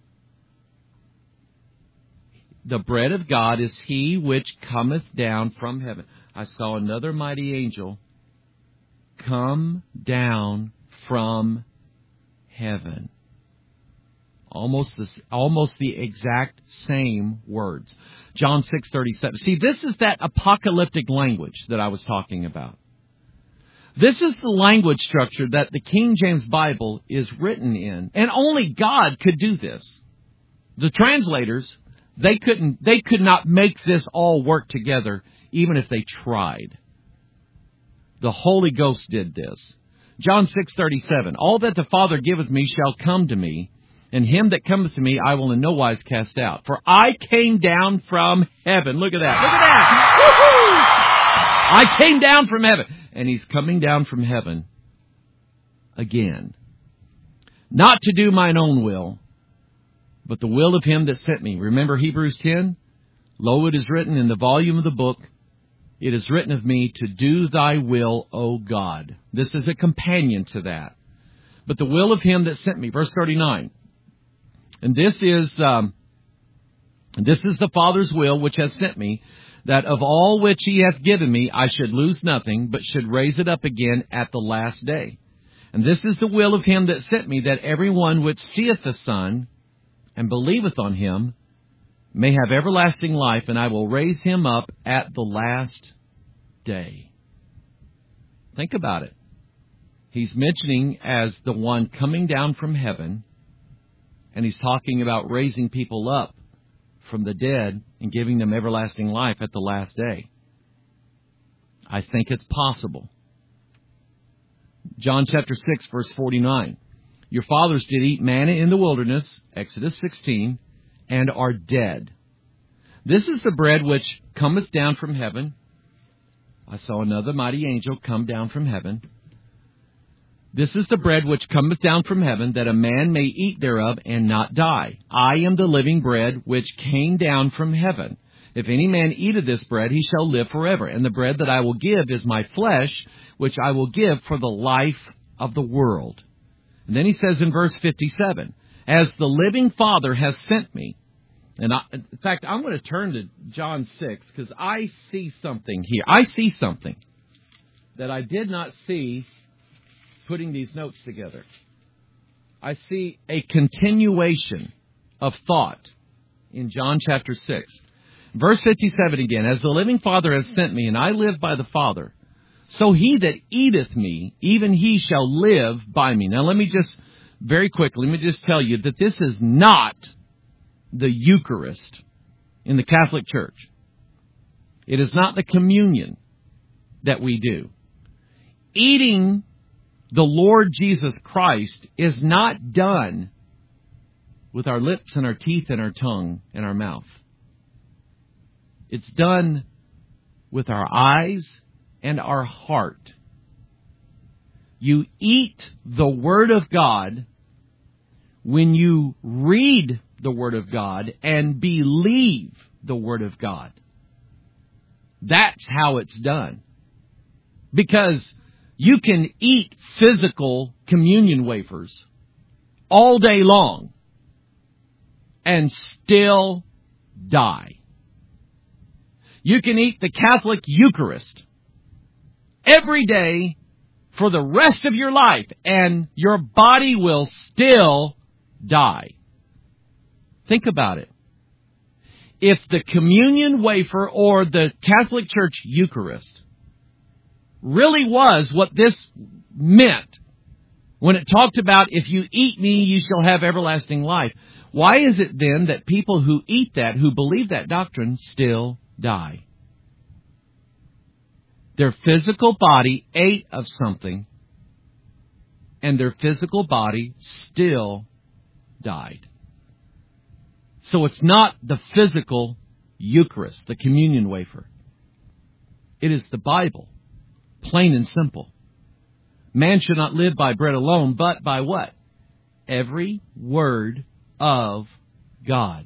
D: The bread of God is He which cometh down from heaven. I saw another mighty angel come down from heaven. Almost the, almost the exact same words. John six thirty-seven. See, this is that apocalyptic language that I was talking about. This is the language structure that the King James Bible is written in. And only God could do this. The translators, they couldn't, they could not make this all work together, even if they tried. The Holy Ghost did this. John six thirty-seven. All that the Father giveth me shall come to me, and him that cometh to me I will in no wise cast out. For I came down from heaven. Look at that. Look at that. Woo-hoo! I came down from heaven. And He's coming down from heaven again. Not to do mine own will, but the will of Him that sent me. Remember Hebrews ten? Lo, it is written in the volume of the book, it is written of me to do thy will, O God. This is a companion to that. But the will of Him that sent me. Verse thirty-nine. And this is, um, this is the Father's will which hath sent me, that of all which He hath given me, I should lose nothing, but should raise it up again at the last day. And this is the will of Him that sent me, that every one which seeth the Son and believeth on Him may have everlasting life, and I will raise him up at the last day. Think about it. He's mentioning as the one coming down from heaven, and He's talking about raising people up from the dead and giving them everlasting life at the last day. I think it's possible. John chapter six, verse forty-nine. Your fathers did eat manna in the wilderness, Exodus sixteen, and are dead. This is the bread which cometh down from heaven, I saw another mighty angel come down from heaven. This is the bread which cometh down from heaven, that a man may eat thereof and not die. I am the living bread which came down from heaven. If any man eat of this bread, he shall live forever. And the bread that I will give is my flesh, which I will give for the life of the world. And then he says in verse fifty-seven, as the living Father has sent me. And I, in fact, I'm going to turn to John six, because I see something here. I see something that I did not see putting these notes together. I see a continuation of thought in John chapter six. Verse fifty-seven again, as the living Father has sent me, and I live by the Father, so he that eateth me, even he shall live by me. Now let me just, very quickly, let me just tell you that this is not the Eucharist in the Catholic Church. It is not the communion that we do. Eating the Lord Jesus Christ is not done with our lips and our teeth and our tongue and our mouth. It's done with our eyes and our heart. You eat the Word of God when you read the Word of God and believe the Word of God. That's how it's done. Because you can eat physical communion wafers all day long and still die. You can eat the Catholic Eucharist every day for the rest of your life, and your body will still die. Think about it. If the communion wafer or the Catholic Church Eucharist really was what this meant when it talked about, if you eat me, you shall have everlasting life, why is it then that people who eat that, who believe that doctrine, still die? Their physical body ate of something, and their physical body still died. So it's not the physical Eucharist, the communion wafer. It is the Bible, plain and simple. Man should not live by bread alone, but by what? Every word of God.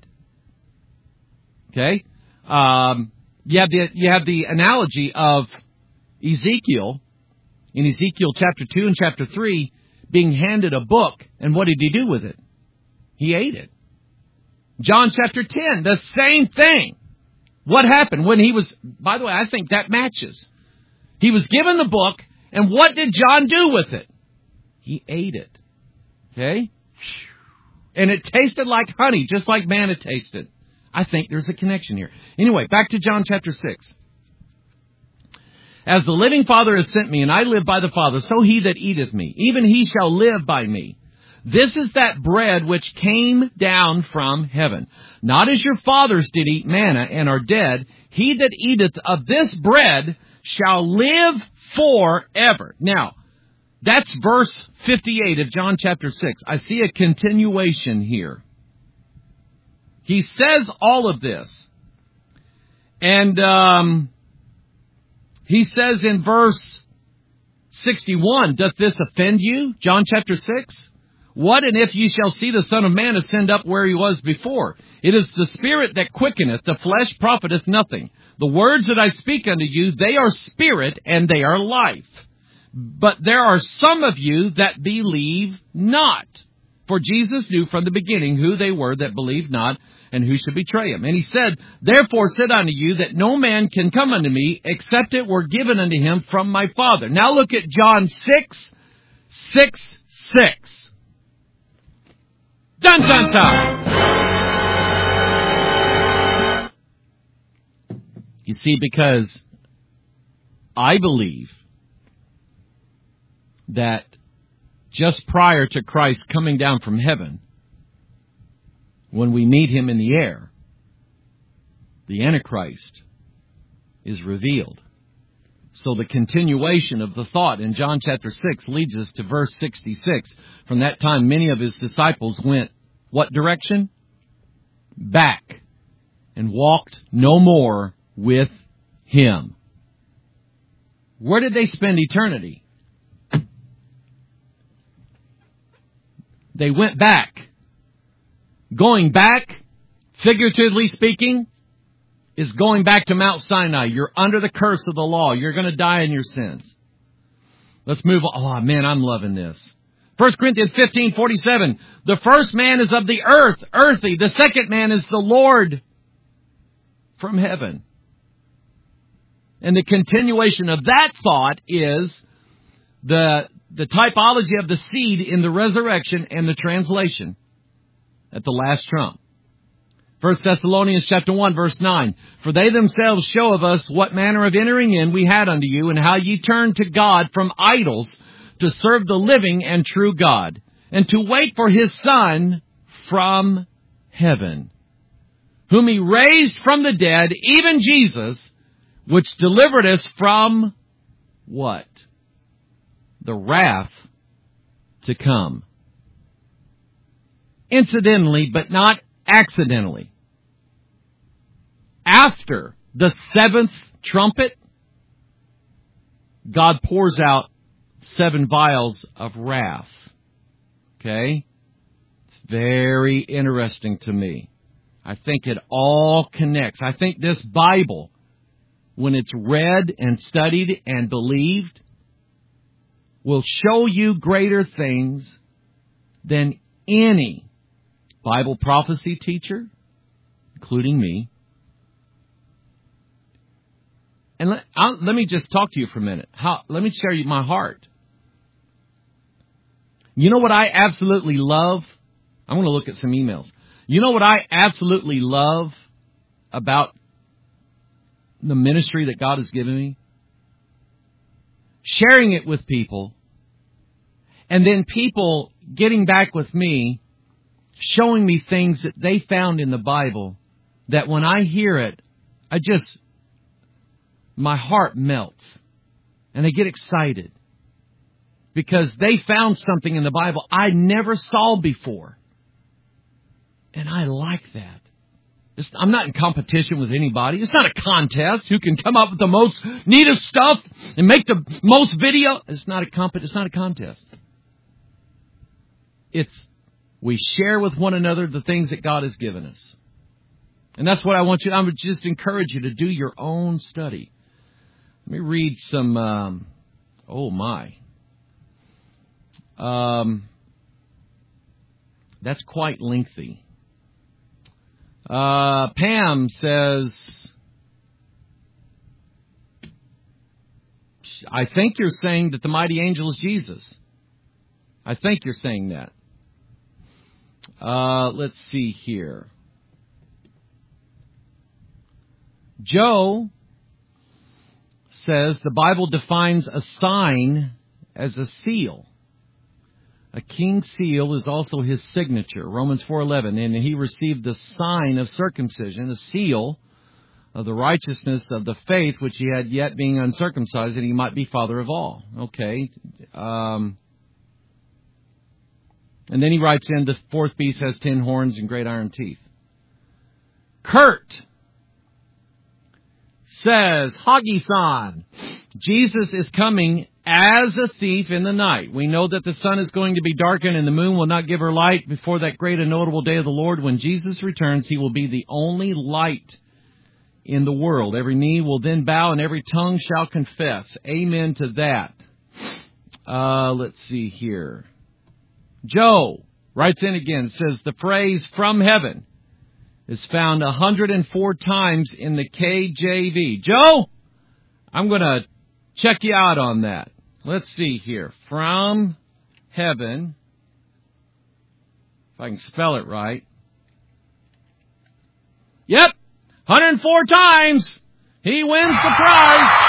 D: Okay? Um, you have the, you have the analogy of Ezekiel, in Ezekiel chapter two and chapter three, being handed a book, and what did he do with it? He ate it. John chapter ten, the same thing. What happened when he was, by the way, I think that matches. He was given the book, and what did John do with it? He ate it. Okay? And it tasted like honey, just like manna tasted. I think there's a connection here. Anyway, back to John chapter six. As the living Father has sent me, and I live by the Father, so he that eateth me, even he shall live by me. This is that bread which came down from heaven. Not as your fathers did eat manna and are dead. He that eateth of this bread shall live forever. Now, that's verse fifty-eight of John chapter six. I see a continuation here. He says all of this. And um, he says in verse sixty-one, doth this offend you? John chapter six. What and if ye shall see the Son of Man ascend up where he was before? It is the Spirit that quickeneth, the flesh profiteth nothing. The words that I speak unto you, they are spirit and they are life. But there are some of you that believe not. For Jesus knew from the beginning who they were that believed not, and who should betray him. And he said, therefore said unto you that no man can come unto me, except it were given unto him from my Father. Now look at John six, six, six. Dun, dun, dun. You see, because I believe that just prior to Christ coming down from heaven, when we meet him in the air, the Antichrist is revealed. So the continuation of the thought in John chapter six leads us to verse sixty-six. From that time, many of his disciples went what direction? Back, and walked no more with him. Where did they spend eternity? They went back. Going back, figuratively speaking, is going back to Mount Sinai. You're under the curse of the law. You're going to die in your sins. Let's move on. Oh, man, I'm loving this. First Corinthians fifteen forty-seven. The first man is of the earth, earthy. The second man is the Lord from heaven. And the continuation of that thought is the, the typology of the seed in the resurrection and the translation at the last trump. First Thessalonians chapter one, verse nine. For they themselves show of us what manner of entering in we had unto you, and how ye turned to God from idols to serve the living and true God, and to wait for his Son from heaven, whom he raised from the dead, even Jesus, which delivered us from what? The wrath to come. Incidentally, but not accidentally. After the seventh trumpet, God pours out seven vials of wrath. Okay? It's very interesting to me. I think it all connects. I think this Bible, when it's read and studied and believed, will show you greater things than any Bible prophecy teacher, including me. And let, I'll, let me just talk to you for a minute. How, let me share you my heart. You know what I absolutely love? I'm going to look at some emails. You know what I absolutely love about the ministry that God has given me? Sharing it with people, and then people getting back with me, showing me things that they found in the Bible, that when I hear it, I just, my heart melts, and I get excited, because they found something in the Bible I never saw before, and I like that. It's, I'm not in competition with anybody. It's not a contest who can come up with the most neatest stuff and make the most video. It's not a comp- It's not a contest. It's we share with one another the things that God has given us. And that's what I want you, I would just encourage you to do your own study. Let me read some, um, oh my. Um, that's quite lengthy. Uh, Pam says, I think you're saying that the mighty angel is Jesus. I think you're saying that. Uh, let's see here. Joe says the Bible defines a sign as a seal. A king's seal is also his signature. Romans four eleven. And he received the sign of circumcision, a seal of the righteousness of the faith which he had yet being uncircumcised, that he might be father of all. Okay. Um, and then he writes in, the fourth beast has ten horns and great iron teeth. Kurt says, Hagi-san, Jesus is coming as a thief in the night. We know that the sun is going to be darkened and the moon will not give her light before that great and notable day of the Lord. When Jesus returns, he will be the only light in the world. Every knee will then bow and every tongue shall confess. Amen to that. Uh, let's see here. Joe writes in again, says the phrase from heaven is found one hundred four times in the K J V. Joe, I'm going to check you out on that. Let's see here. From heaven. If I can spell it right. Yep. one hundred four times. He wins the prize.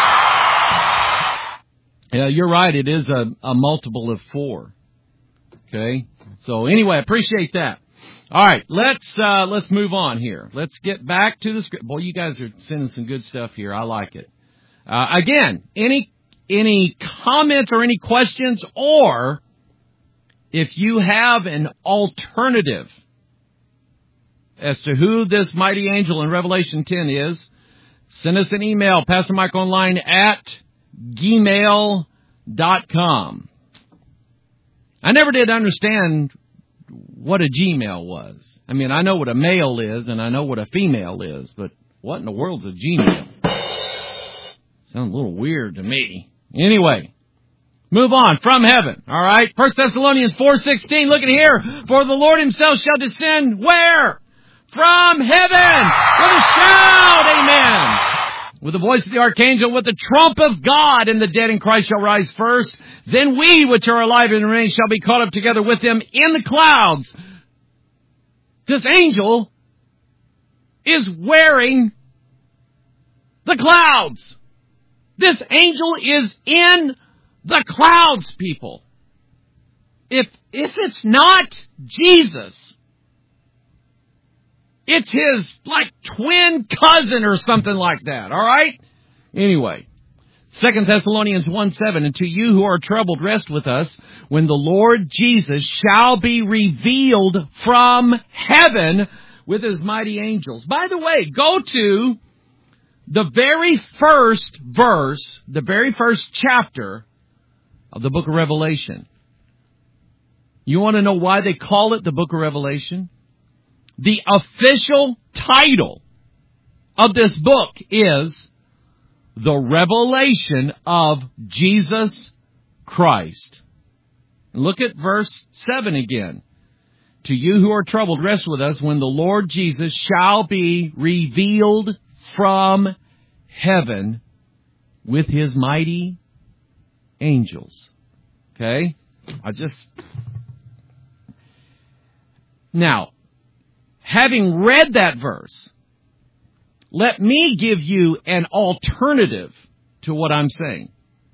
D: Yeah, you're right. It is a, a multiple of four. Okay. So anyway, appreciate that. All right. Let's, uh, let's move on here. Let's get back to the script. Boy, you guys are sending some good stuff here. I like it. Uh, again, any any comments or any questions, or if you have an alternative as to who this mighty angel in Revelation ten is, send us an email, Pastor Mike Online at gmail dot com. I never did understand what a Gmail was. I mean, I know what a male is, and I know what a female is, but what in the world's a Gmail? Sounds a little weird to me. Anyway, move on. From heaven, all right? First Thessalonians four sixteen, look at here. For the Lord himself shall descend where? From heaven with a shout, amen. With the voice of the archangel, with the trump of God, and the dead in Christ shall rise first. Then we, which are alive and remain, shall be caught up together with them in the clouds. This angel is wearing the clouds. This angel is in the clouds, people. If, if it's not Jesus, it's his, like, twin cousin or something like that, all right? Anyway, Second Thessalonians one seven, and to you who are troubled, rest with us when the Lord Jesus shall be revealed from heaven with his mighty angels. By the way, go to the very first verse, the very first chapter of the book of Revelation. You want to know why they call it the book of Revelation? The official title of this book is The Revelation of Jesus Christ. Look at verse seven again. To you who are troubled, rest with us when the Lord Jesus shall be revealed from heaven with his mighty angels. Okay? I just... Now, having read that verse, let me give you an alternative to what I'm saying.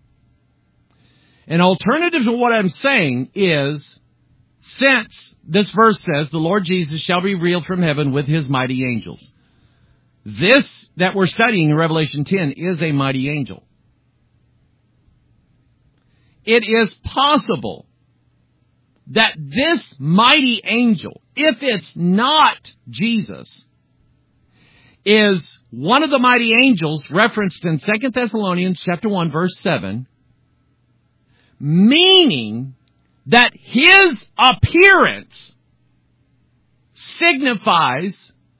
D: An alternative to what I'm saying is, since this verse says, the Lord Jesus shall be revealed from heaven with his mighty angels. This that we're studying in Revelation ten is a mighty angel. It is possible that this mighty angel, if it's not Jesus, is one of the mighty angels referenced in Second Thessalonians chapter one, verse seven, meaning that his appearance signifies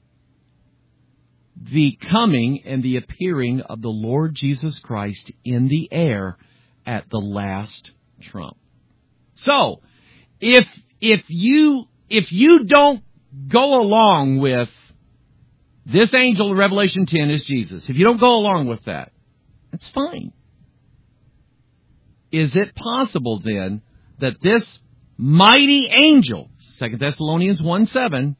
D: the coming and the appearing of the Lord Jesus Christ in the air at the last trump. So, if if you if you don't go along with this angel in Revelation ten is Jesus, if you don't go along with that, that's fine. Is it possible then that this mighty angel, Second Thessalonians one seven,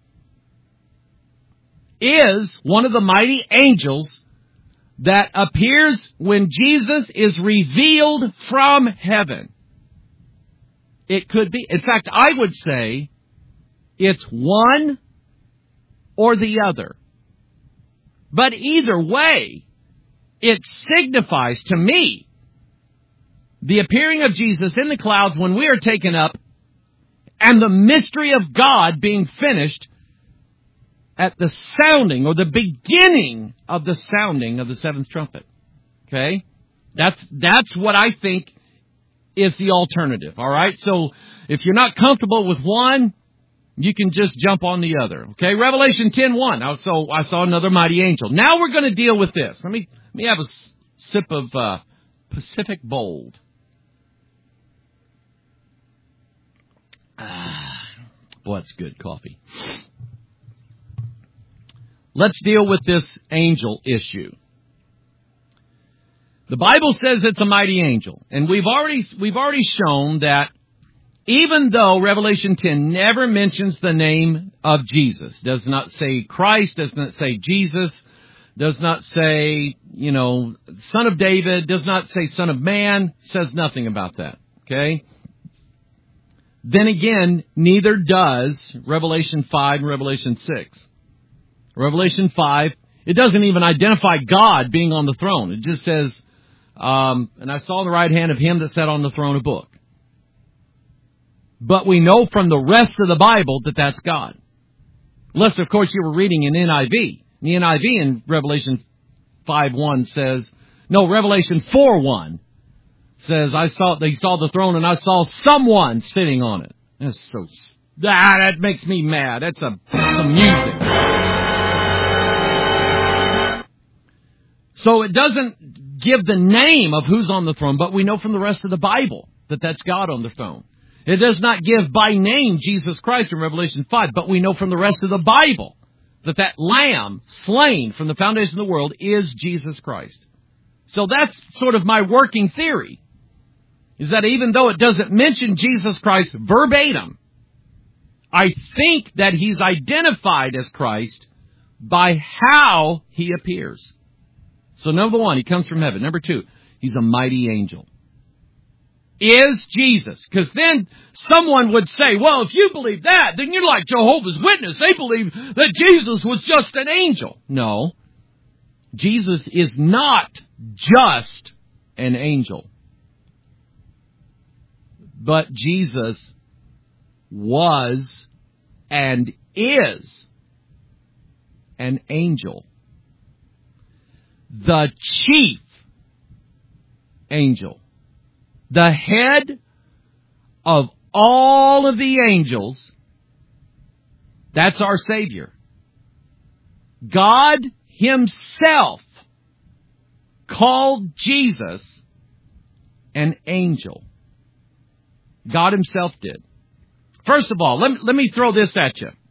D: is one of the mighty angels that appears when Jesus is revealed from heaven? It could be. In fact, I would say it's one or the other. But either way, it signifies to me the appearing of Jesus in the clouds when we are taken up and the mystery of God being finished at the sounding or the beginning of the sounding of the seventh trumpet. Okay? That's, that's what I think is the alternative. All right? So if you're not comfortable with one, you can just jump on the other. Okay? Revelation ten one. Now, so I saw another mighty angel. Now we're going to deal with this. Let me, let me have a sip of uh, Pacific Bold. Ah, boy, that's good coffee. Let's deal with this angel issue. The Bible says it's a mighty angel, and we've already we've already shown that even though Revelation ten never mentions the name of Jesus, does not say Christ, does not say Jesus, does not say, you know, Son of David, does not say Son of Man, says nothing about that. Okay? Then again, neither does Revelation five and Revelation six. Revelation five, it doesn't even identify God being on the throne. It just says, um, and I saw in the right hand of him that sat on the throne a book. But we know from the rest of the Bible that that's God. Unless, of course, you were reading in N I V. The N I V in Revelation five one says, no, Revelation four one says, I saw, they saw the throne and I saw someone sitting on it. That's so, ah, that makes me mad. That's a, that's amusing. So it doesn't give the name of who's on the throne, but we know from the rest of the Bible that that's God on the throne. It does not give by name Jesus Christ in Revelation five, but we know from the rest of the Bible that that Lamb slain from the foundation of the world is Jesus Christ. So that's sort of my working theory, is that even though it doesn't mention Jesus Christ verbatim, I think that he's identified as Christ by how he appears. So number one, he comes from heaven. Number two, he's a mighty angel. Is Jesus. Because then someone would say, well, if you believe that, then you're like Jehovah's Witness. They believe that Jesus was just an angel. No. Jesus is not just an angel. But Jesus was and is an angel. The chief angel. The head of all of the angels. That's our Savior. God himself called Jesus an angel. God himself did. First of all, let me, let me throw this at you.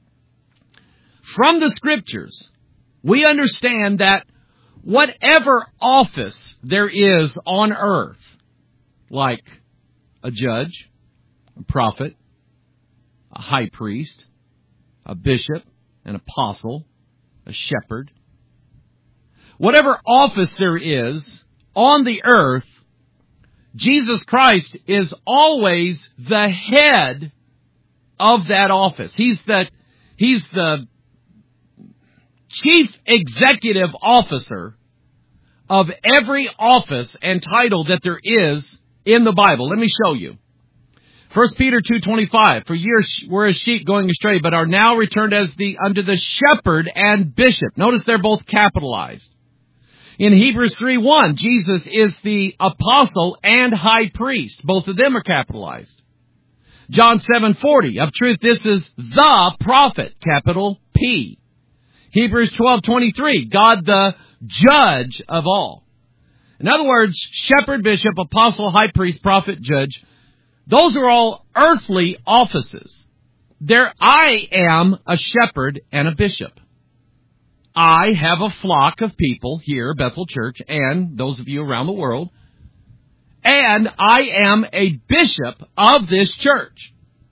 D: From the Scriptures, we understand that whatever office there is on earth, like a judge, a prophet, a high priest, a bishop, an apostle, a shepherd, whatever office there is on the earth, Jesus Christ is always the head of that office. He's the, he's the chief executive officer of every office and title that there is in the Bible. Let me show you. First Peter two twenty-five, for years were as sheep going astray, but are now returned as the unto the shepherd and bishop. Notice they're both capitalized. In Hebrews three one, Jesus is the apostle and high priest. Both of them are capitalized. John seven forty, of truth this is the prophet, capital P. Hebrews twelve twenty-three, God the judge of all. In other words, shepherd, bishop, apostle, high priest, prophet, judge, those are all earthly offices. There, I am a shepherd and a bishop. I have a flock of people here, Bethel Church, and those of you around the world. And I am a bishop of this church.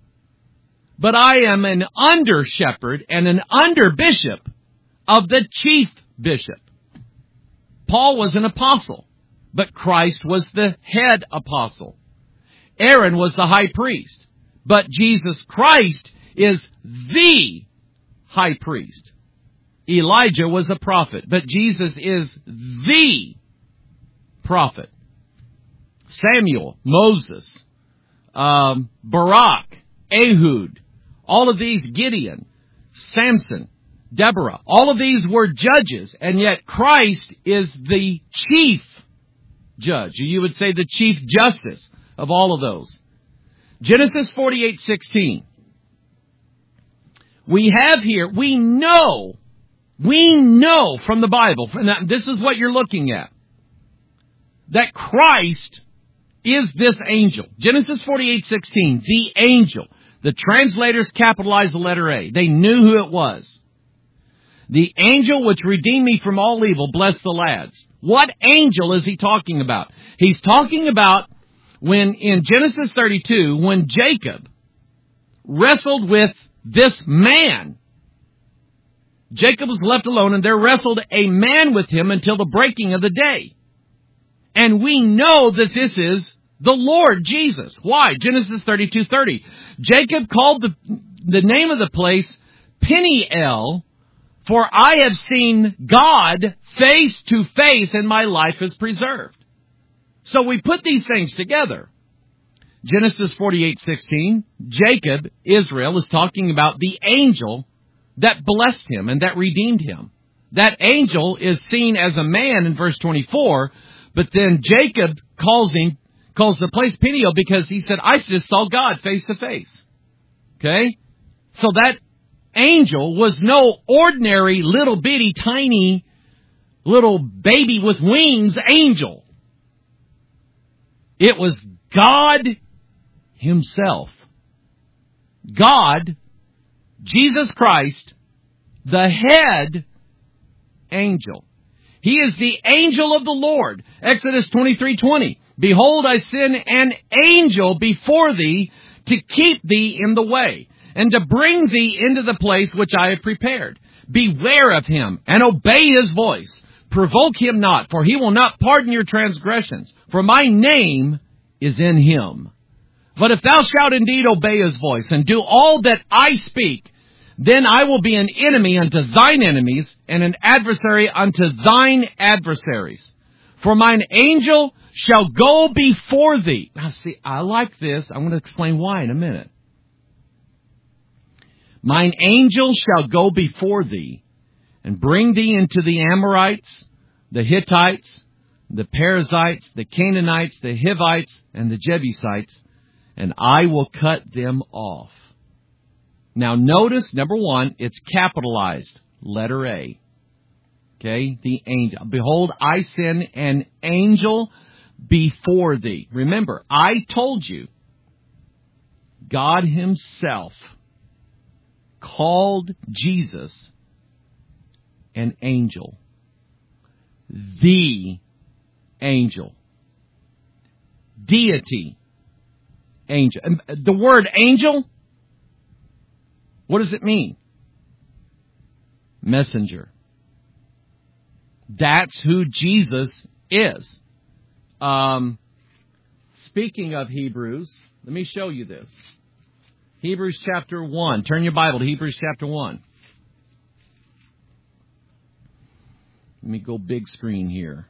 D: But I am an under shepherd and an under bishop of the chief bishop. Paul was an apostle, but Christ was the head apostle. Aaron was the high priest, but Jesus Christ is the high priest. Elijah was a prophet, but Jesus is the prophet. Samuel, Moses, um, Barak, Ehud, all of these, Gideon, Samson, Deborah, all of these were judges, and yet Christ is the chief judge. You would say the chief justice of all of those. Genesis forty-eight sixteen. We have here, we know, we know from the Bible, this is what you're looking at, that Christ is this angel. Genesis forty-eight sixteen, the angel. The translators capitalized the letter A. They knew who it was. The angel which redeemed me from all evil, bless the lads. What angel is he talking about? He's talking about when in Genesis thirty-two, when Jacob wrestled with this man. Jacob was left alone and there wrestled a man with him until the breaking of the day. And we know that this is the Lord Jesus. Why? Genesis thirty-two thirty. Jacob called the, the name of the place Peniel, for I have seen God face to face and my life is preserved. So we put these things together. Genesis forty-eight sixteen, Jacob, Israel, is talking about the angel that blessed him and that redeemed him. That angel is seen as a man in verse twenty-four, but then Jacob calls him calls the place Peniel because he said, I just saw God face to face. Okay? So that angel was no ordinary little bitty tiny little baby with wings angel. It was God Himself. God, Jesus Christ, the head angel. He is the angel of the Lord. Exodus twenty-three twenty. Behold, I send an angel before thee to keep thee in the way, and to bring thee into the place which I have prepared. Beware of him, and obey his voice. Provoke him not, for he will not pardon your transgressions. For my name is in him. But if thou shalt indeed obey his voice, and do all that I speak, then I will be an enemy unto thine enemies, and an adversary unto thine adversaries. For mine angel shall go before thee. Now see, I like this. I'm going to explain why in a minute. Mine angel shall go before thee, and bring thee into the Amorites, the Hittites, the Perizzites, the Canaanites, the Hivites, and the Jebusites, and I will cut them off. Now notice, number one, it's capitalized, letter A. Okay, the angel. Behold, I send an angel before thee. Remember, I told you, God Himself called Jesus an angel. The angel. Deity. Angel. The word angel, what does it mean? Messenger. That's who Jesus is. Um, speaking of Hebrews, let me show you this. Hebrews chapter one. Turn your Bible to Hebrews chapter one. Let me go big screen here.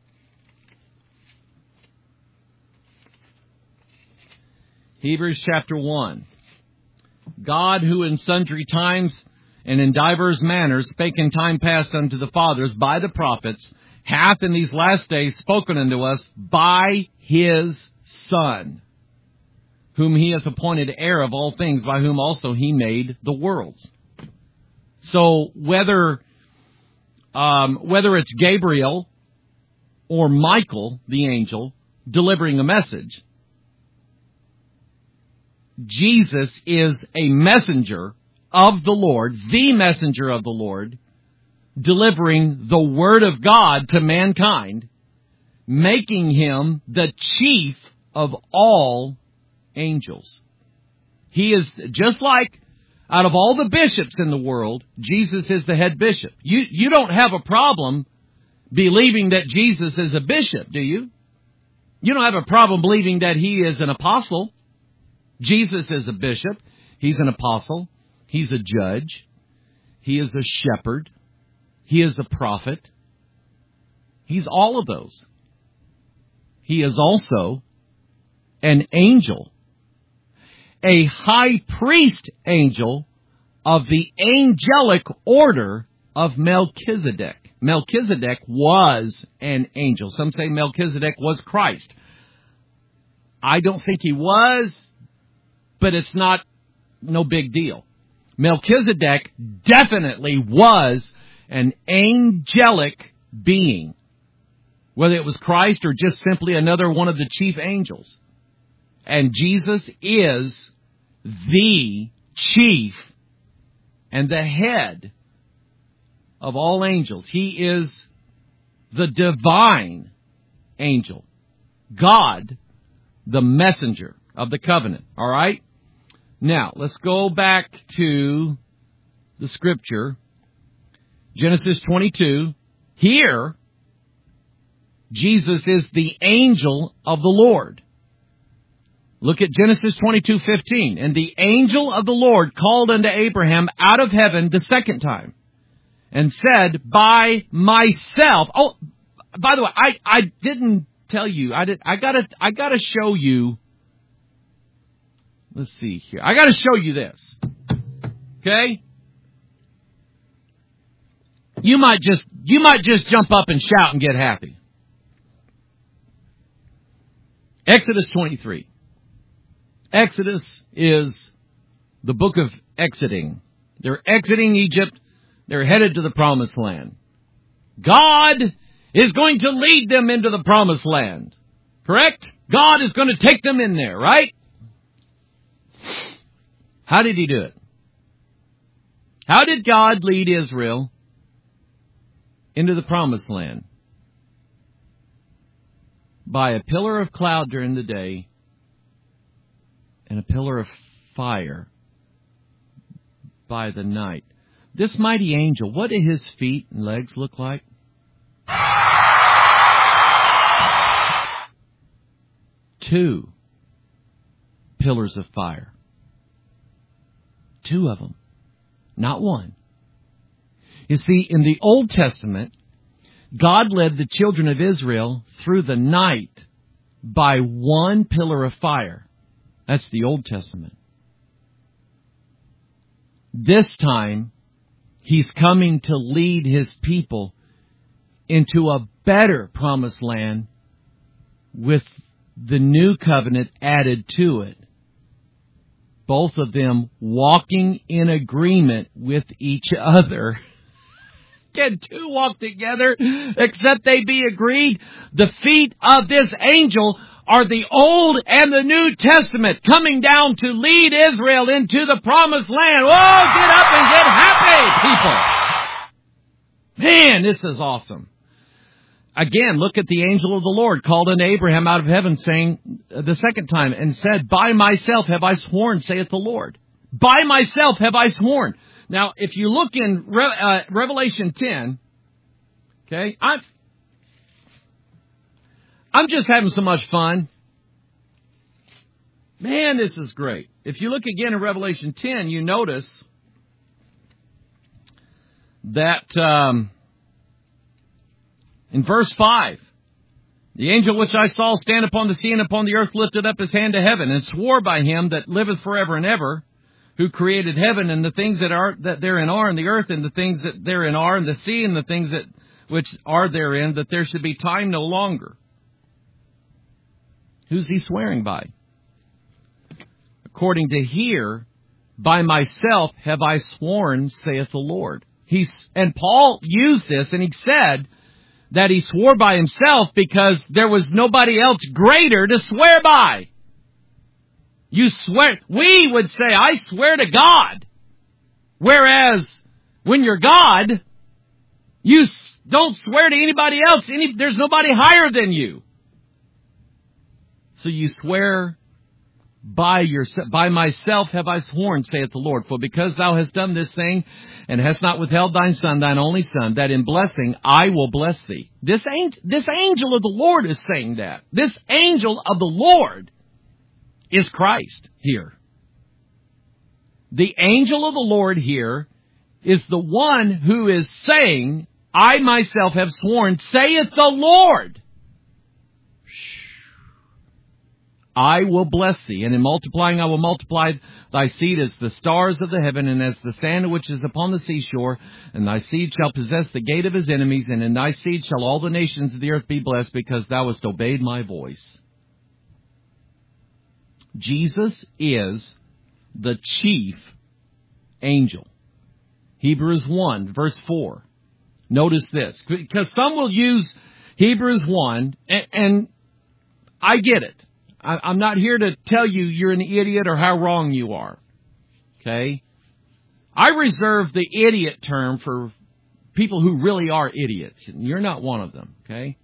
D: Hebrews chapter one. God, who in sundry times and in divers manners spake in time past unto the fathers by the prophets, hath in these last days spoken unto us by His Son, whom He hath appointed heir of all things, by whom also He made the worlds. So whether um, whether it's Gabriel or Michael, the angel, delivering a message, Jesus is a messenger of the Lord, the messenger of the Lord, delivering the Word of God to mankind, making Him the chief of all angels. He is, just like out of all the bishops in the world, Jesus is the head bishop. You, you don't have a problem believing that Jesus is a bishop, do you? You don't have a problem believing that He is an apostle. Jesus is a bishop. He's an apostle. He's a judge. He is a shepherd. He is a prophet. He's all of those. He is also an angel, a high priest angel of the angelic order of Melchizedek. Melchizedek was an angel. Some say Melchizedek was Christ. I don't think he was, but it's not no big deal. Melchizedek definitely was an angelic being, whether it was Christ or just simply another one of the chief angels. And Jesus is the chief and the head of all angels. He is the divine angel. God, the messenger of the covenant. All right? Now, let's go back to the scripture. Genesis twenty-two. Here, Jesus is the angel of the Lord. Look at Genesis twenty-two fifteen. And the angel of the Lord called unto Abraham out of heaven the second time, and said, by myself. Oh, by the way, I, I didn't tell you. I did. I gotta. I gotta show you. Let's see here. I gotta show you this. Okay. You might just. You might just jump up and shout and get happy. Exodus twenty-three. Exodus is the book of exiting. They're exiting Egypt. They're headed to the promised land. God is going to lead them into the promised land. Correct? God is going to take them in there, right? How did he do it? How did God lead Israel into the promised land? By a pillar of cloud during the day and a pillar of fire by the night. This mighty angel, what did his feet and legs look like? Two pillars of fire. Two of them. Not one. You see, in the Old Testament, God led the children of Israel through the night by one pillar of fire. That's the Old Testament. This time, he's coming to lead his people into a better promised land with the new covenant added to it. Both of them walking in agreement with each other. Can two walk together except they be agreed? The feet of this angel are the Old and the New Testament coming down to lead Israel into the promised land. Whoa, get up and get happy, people. Man, this is awesome. Again, look at the angel of the Lord called unto Abraham out of heaven, saying the second time, and said, by myself have I sworn, saith the Lord. By myself have I sworn. Now, if you look in Re- uh, Revelation ten, okay, I'm, I'm just having so much fun. Man, this is great. If you look again in Revelation ten, you notice that um, in verse five, the angel which I saw stand upon the sea and upon the earth lifted up his hand to heaven and swore by him that liveth forever and ever, who created heaven and the things that are that therein are, and the earth and the things that therein are, and the sea and the things that which are therein, that there should be time no longer. Who's he swearing by? According to here, by myself have I sworn, saith the Lord. He's and Paul used this, and he said that he swore by himself because there was nobody else greater to swear by. You swear, we would say, I swear to God. Whereas, when you're God, you don't swear to anybody else. Any, there's nobody higher than you. So you swear by yourself, by myself have I sworn, saith the Lord. For because thou hast done this thing, and hast not withheld thine son, thine only son, that in blessing I will bless thee. This angel, this angel of the Lord is saying that. This angel of the Lord is Christ here. The angel of the Lord here is the one who is saying, I myself have sworn, saith the Lord, I will bless thee, and in multiplying I will multiply thy seed as the stars of the heaven, and as the sand which is upon the seashore, and thy seed shall possess the gate of his enemies, and in thy seed shall all the nations of the earth be blessed, because thou hast obeyed my voice. Jesus is the chief angel. Hebrews one, verse four. Notice this, because some will use Hebrews one, and, and I get it. I, I'm not here to tell you you're an idiot or how wrong you are. Okay? I reserve the idiot term for people who really are idiots, and you're not one of them. Okay?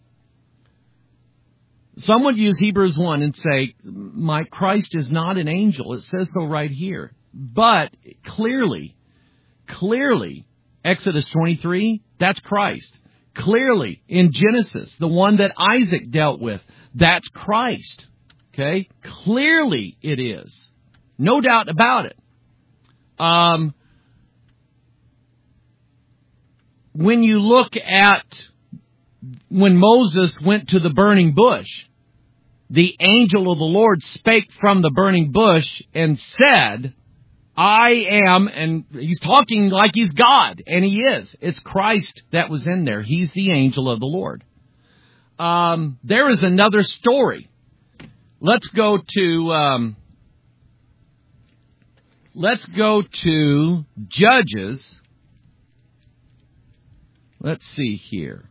D: Some would use Hebrews one and say, my Christ is not an angel. It says so right here. But clearly, clearly, Exodus twenty-three, that's Christ. Clearly, in Genesis, the one that Isaac dealt with, that's Christ. Okay? Clearly it is. No doubt about it. Um, when you look at when Moses went to the burning bush, the angel of the Lord spake from the burning bush and said, I am, and he's talking like he's God, and he is. It's Christ that was in there. He's the angel of the Lord. Um, there is another story let's go to, um, let's go to Judges. Let's see here.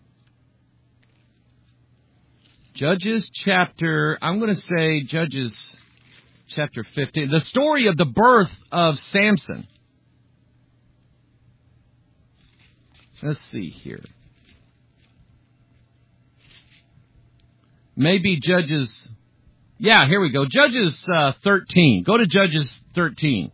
D: Judges chapter, I'm going to say Judges chapter fifteen. The story of the birth of Samson. Let's see here. Maybe Judges, yeah, here we go. Judges uh, thirteen. Go to Judges thirteen.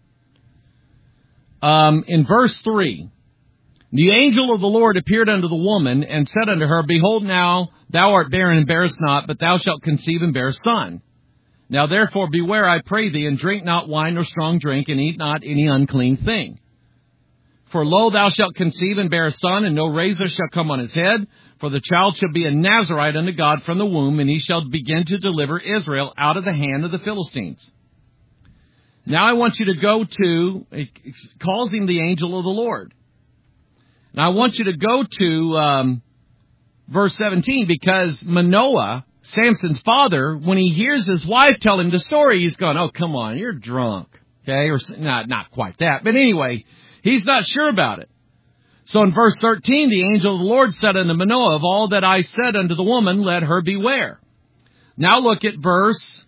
D: Um, in verse three, the angel of the Lord appeared unto the woman and said unto her, Behold now, thou art barren and bearest not, but thou shalt conceive and bear a son. Now therefore beware, I pray thee, and drink not wine nor strong drink, and eat not any unclean thing. For lo, thou shalt conceive and bear a son, and no razor shall come on his head. For the child shall be a Nazarite unto God from the womb, and he shall begin to deliver Israel out of the hand of the Philistines. Now I want you to go to, it calls him the angel of the Lord. Now I want you to go to um, verse seventeen, because Manoah, Samson's father, when he hears his wife tell him the story, he's going, oh, come on, you're drunk. Okay, or not, not quite that. But anyway, he's not sure about it. So in verse thirteen, the angel of the Lord said unto Manoah, Of all that I said unto the woman, let her beware. Now look at verse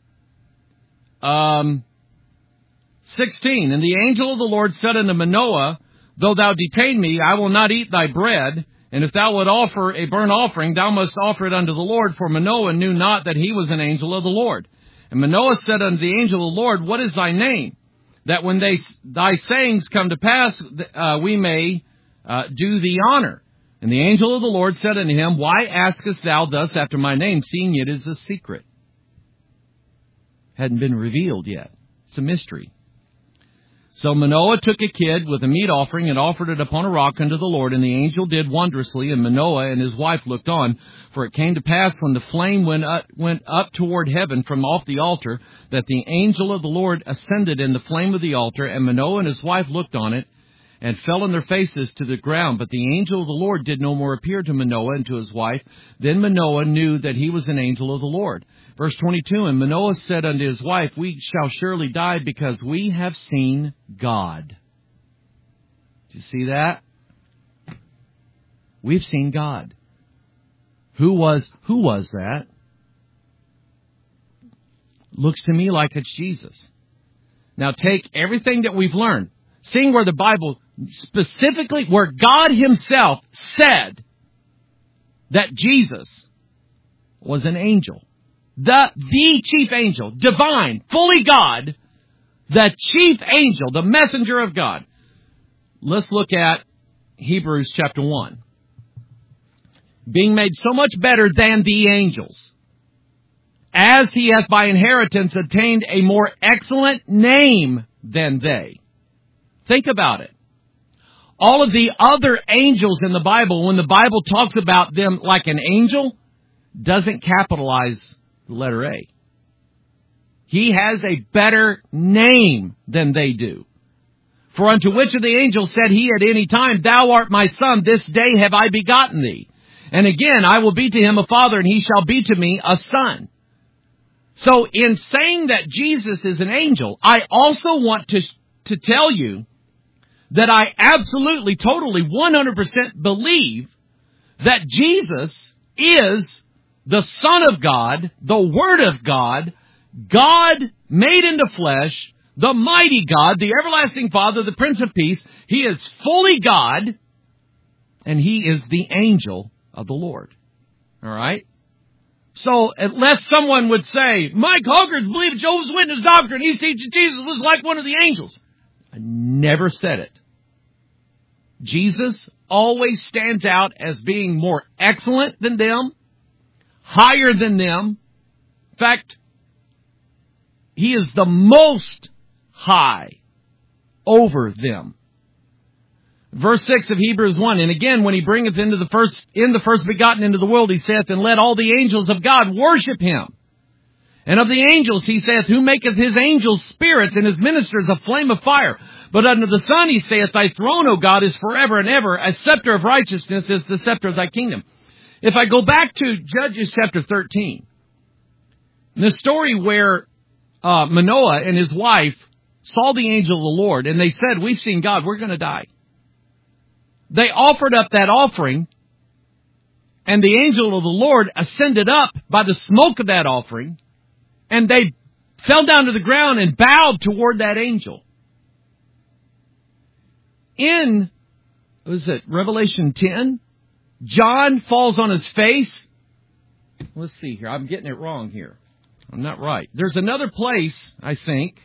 D: um, sixteen. And the angel of the Lord said unto Manoah, Though thou detain me, I will not eat thy bread. And if thou wilt offer a burnt offering, thou must offer it unto the Lord. For Manoah knew not that he was an angel of the Lord. And Manoah said unto the angel of the Lord, What is thy name? That when they, thy sayings come to pass, uh, we may uh, do thee honor. And the angel of the Lord said unto him, Why askest thou thus after my name, seeing it is a secret? Hadn't been revealed yet. It's a mystery. So Manoah took a kid with a meat offering and offered it upon a rock unto the Lord. And the angel did wondrously, and Manoah and his wife looked on. For it came to pass when the flame went up, went up toward heaven from off the altar, that the angel of the Lord ascended in the flame of the altar. And Manoah and his wife looked on it, and fell on their faces to the ground. But the angel of the Lord did no more appear to Manoah and to his wife. Then Manoah knew that he was an angel of the Lord. Verse twenty-two, And Manoah said unto his wife, We shall surely die, because we have seen God. Do you see that? We've seen God. Who was, who was that? Looks to me like it's Jesus. Now take everything that we've learned, seeing where the Bible specifically, where God himself said that Jesus was an angel. The, the chief angel, divine, fully God, the chief angel, the messenger of God. Let's look at Hebrews chapter one. Being made so much better than the angels, as he has by inheritance obtained a more excellent name than they. Think about it. All of the other angels in the Bible, when the Bible talks about them like an angel, doesn't capitalize the letter A. He has a better name than they do. For unto which of the angels said he at any time, Thou art my son, this day have I begotten thee. And again, I will be to him a father, and he shall be to me a son. So in saying that Jesus is an angel, I also want to, to tell you that I absolutely, totally, one hundred percent believe that Jesus is the Son of God, the Word of God, God made into flesh, the mighty God, the everlasting Father, the Prince of Peace. He is fully God, and he is the angel of the Lord. All right? So, unless someone would say, Mike Hoggard believes Jehovah's Witness doctrine, he's teaching Jesus was like one of the angels. I never said it. Jesus always stands out as being more excellent than them, higher than them. In fact, he is the most high over them. Verse six of Hebrews one, And again, when he bringeth into the first, in the first begotten into the world, he saith, And let all the angels of God worship him. And of the angels, he saith, Who maketh his angels spirits, and his ministers a flame of fire. But unto the Son he saith, Thy throne, O God, is forever and ever. A scepter of righteousness is the scepter of thy kingdom. If I go back to Judges chapter thirteen, The story where uh, Manoah and his wife saw the angel of the Lord, and they said, we've seen God, we're going to die. They offered up that offering, and the angel of the Lord ascended up by the smoke of that offering, and they fell down to the ground and bowed toward that angel. In, was it Revelation ten? John falls on his face. Let's see here. I'm getting it wrong here. I'm not right. There's another place, I think,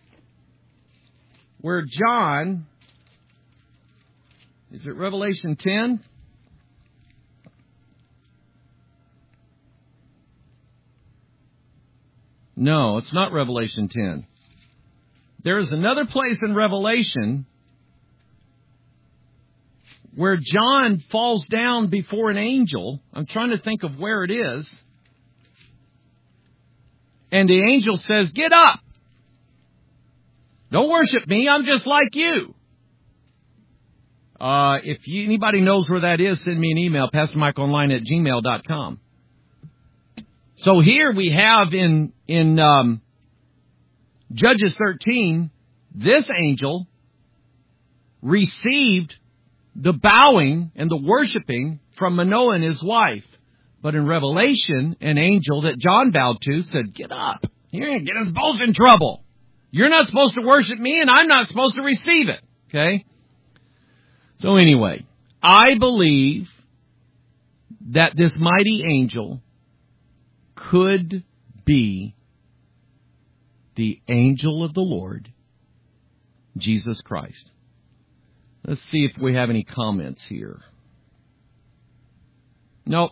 D: where John, is it Revelation ten? No, it's not Revelation ten. There is another place in Revelation where John falls down before an angel. I'm trying to think of where it is. And the angel says, get up. Don't worship me. I'm just like you. Uh, if you, anybody knows where that is, send me an email, pastor mike online at gmail dot com. So here we have in, in um, Judges thirteen, this angel received the bowing and the worshiping from Manoah and his wife. But in Revelation, an angel that John bowed to said, get up. You're going to get us both in trouble. You're not supposed to worship me, and I'm not supposed to receive it. Okay? So anyway, I believe that this mighty angel could be the angel of the Lord, Jesus Christ. Let's see if we have any comments here. Nope.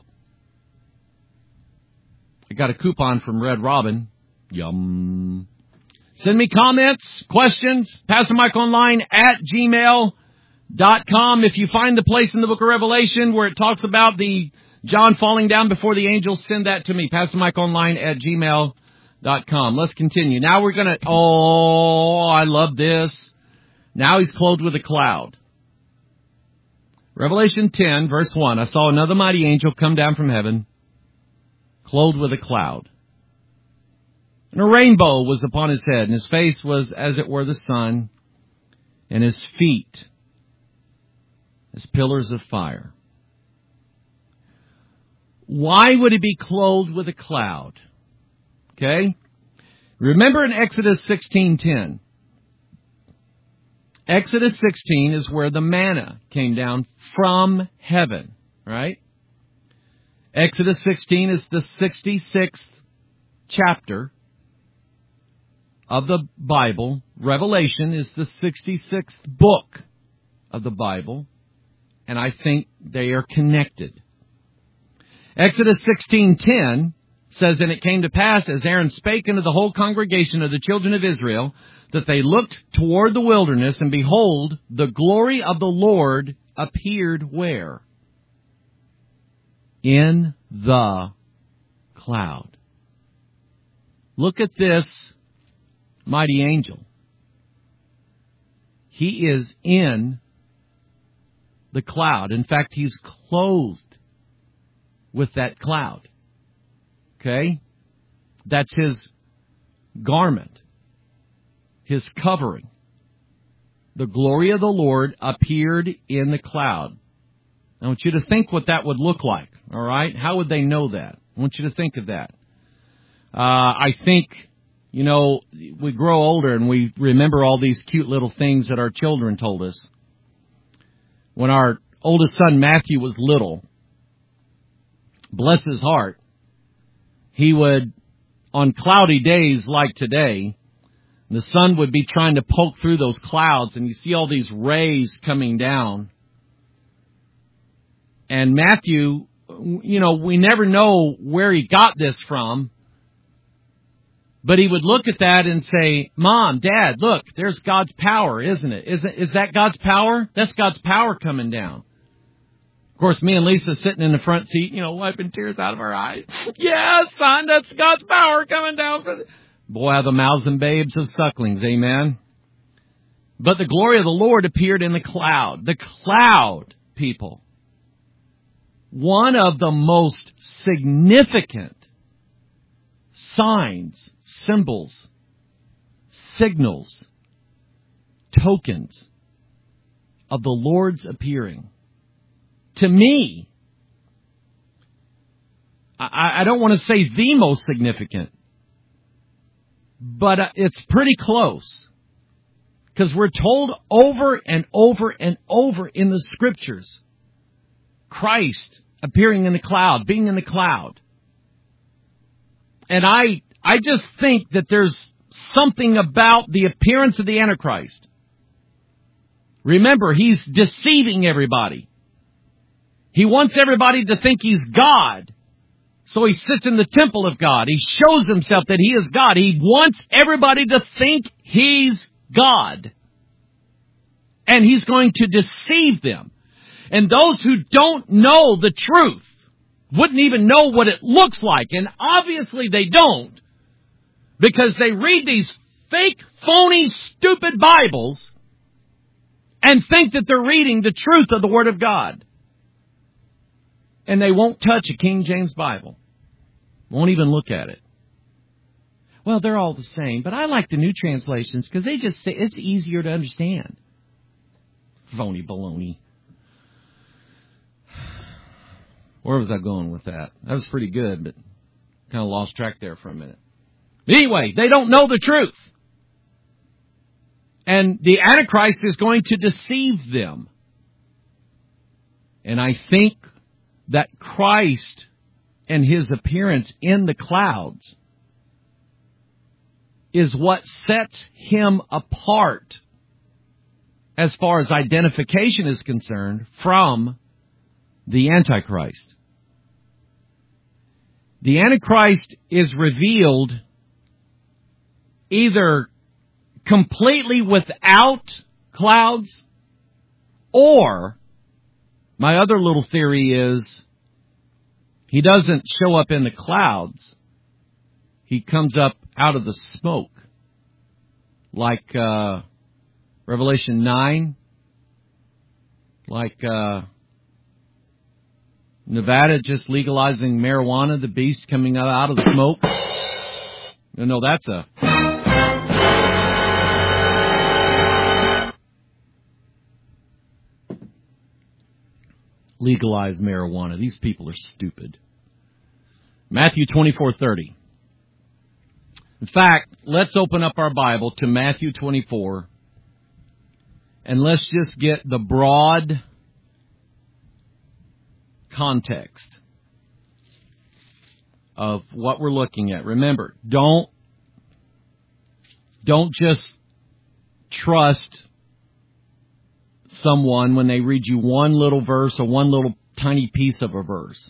D: I got a coupon from Red Robin. Yum. Send me comments, questions, pastor mike online at gmail dot com. If you find the place in the book of Revelation where it talks about the John falling down before the angels, send that to me, pastor mike online at gmail dot com. Let's continue. Now we're going to, oh, I love this. Now he's clothed with a cloud. Revelation ten, verse one. I saw another mighty angel come down from heaven, clothed with a cloud. And a rainbow was upon his head, and his face was as it were the sun, and his feet as pillars of fire. Why would he be clothed with a cloud? Okay? Remember in Exodus sixteen ten. Exodus sixteen is where the manna came down from heaven, right? Exodus sixteen is the sixty-sixth chapter of the Bible. Revelation is the sixty-sixth book of the Bible, and I think they are connected. Exodus sixteen ten says, and it came to pass, as Aaron spake unto the whole congregation of the children of Israel, that they looked toward the wilderness, and behold, the glory of the Lord appeared where? In the cloud. Look at this mighty angel. He is in the cloud. In fact, he's clothed with that cloud. Okay? That's his garment, his covering. The glory of the Lord appeared in the cloud. I want you to think what that would look like. All right? How would they know that? I want you to think of that. Uh, I think, you know, we grow older and we remember all these cute little things that our children told us. When our oldest son Matthew was little, bless his heart, he would, on cloudy days like today, the sun would be trying to poke through those clouds, and you see all these rays coming down. And Matthew, you know, we never know where he got this from, but he would look at that and say, Mom, Dad, look, there's God's power, isn't it? Isn't, is that God's power? That's God's power coming down. Of course, me and Lisa sitting in the front seat, you know, wiping tears out of our eyes. Yeah, son, that's God's power coming down. For the... Boy, how the mouths and babes of sucklings, amen. But the glory of the Lord appeared in the cloud. The cloud, people. One of the most significant signs, symbols, signals, tokens of the Lord's appearing. To me, I, I don't want to say the most significant, but it's pretty close. Because we're told over and over and over in the Scriptures, Christ appearing in the cloud, being in the cloud. And I, I just think that there's something about the appearance of the Antichrist. Remember, he's deceiving everybody. He wants everybody to think he's God. So he sits in the temple of God. He shows himself that he is God. He wants everybody to think he's God. And he's going to deceive them. And those who don't know the truth wouldn't even know what it looks like. And obviously they don't. Because they read these fake, phony, stupid Bibles and think that they're reading the truth of the Word of God. And they won't touch a King James Bible. Won't even look at it. Well, they're all the same, but I like the new translations because they just say it's easier to understand. Phony baloney. Where was I going with that? That was pretty good, but kind of lost track there for a minute. Anyway, they don't know the truth. And the Antichrist is going to deceive them. And I think that Christ and his appearance in the clouds is what sets him apart as far as identification is concerned from the Antichrist. The Antichrist is revealed either completely without clouds, or my other little theory is he doesn't show up in the clouds. He comes up out of the smoke. Like uh, Revelation nine. Like uh, Nevada just legalizing marijuana, the beast coming out of the smoke. No, no, that's a... legalize marijuana. These people are stupid. Matthew twenty-four thirty. In fact, let's open up our Bible to Matthew twenty-four, and let's just get the broad context of what we're looking at. Remember, don't, don't just trust someone when they read you one little verse or one little tiny piece of a verse.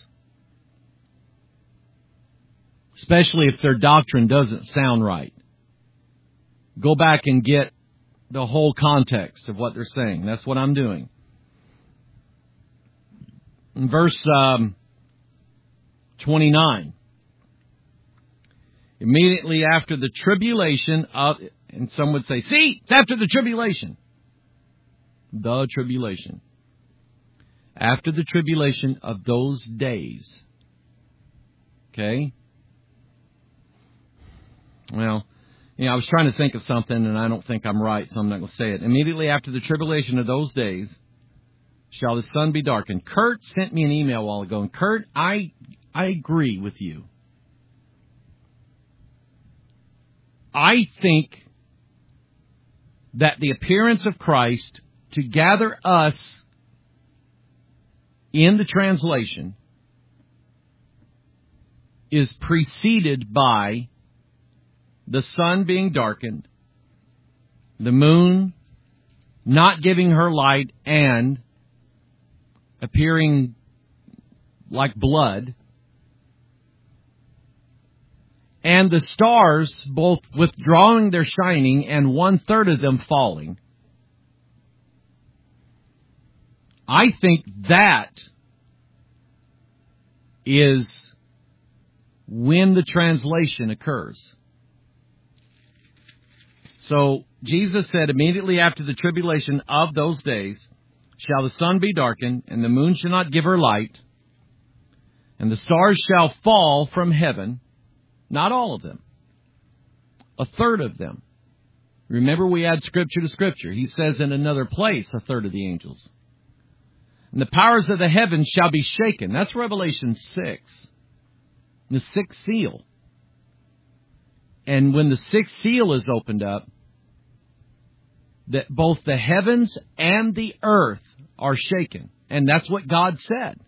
D: Especially if their doctrine doesn't sound right. Go back and get the whole context of what they're saying. That's what I'm doing. In verse um, twenty-nine. Immediately after the tribulation of, and some would say, see, it's after the tribulation. The tribulation. After the tribulation of those days. Okay? Well, you know, I was trying to think of something, and I don't think I'm right, so I'm not going to say it. Immediately after the tribulation of those days, shall the sun be darkened. Kurt sent me an email a while ago, and Kurt, I I agree with you. I think that the appearance of Christ to gather us in the translation is preceded by the sun being darkened, the moon not giving her light and appearing like blood, and the stars both withdrawing their shining and one third of them falling. I think that is when the translation occurs. So Jesus said, immediately after the tribulation of those days, shall the sun be darkened, and the moon shall not give her light, and the stars shall fall from heaven, Not all of them. A third of them. Remember, we add Scripture to Scripture. He says in another place, a third of the angels. And the powers of the heavens shall be shaken. That's Revelation six. The sixth seal. And when the sixth seal is opened up, that both the heavens and the earth are shaken. And that's what God said.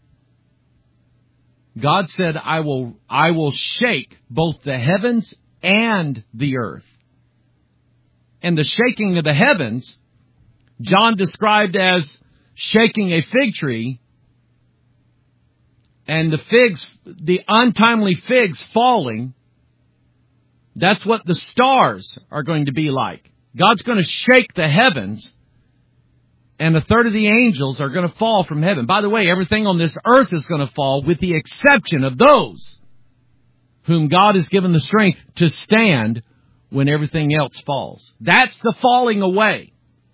D: God said, I will, I will shake both the heavens and the earth. And the shaking of the heavens, John described as shaking a fig tree, and the figs, the untimely figs falling. That's what the stars are going to be like. God's going to shake the heavens, and a third of the angels are going to fall from heaven. By the way, everything on this earth is going to fall with the exception of those whom God has given the strength to stand when everything else falls. That's the falling away.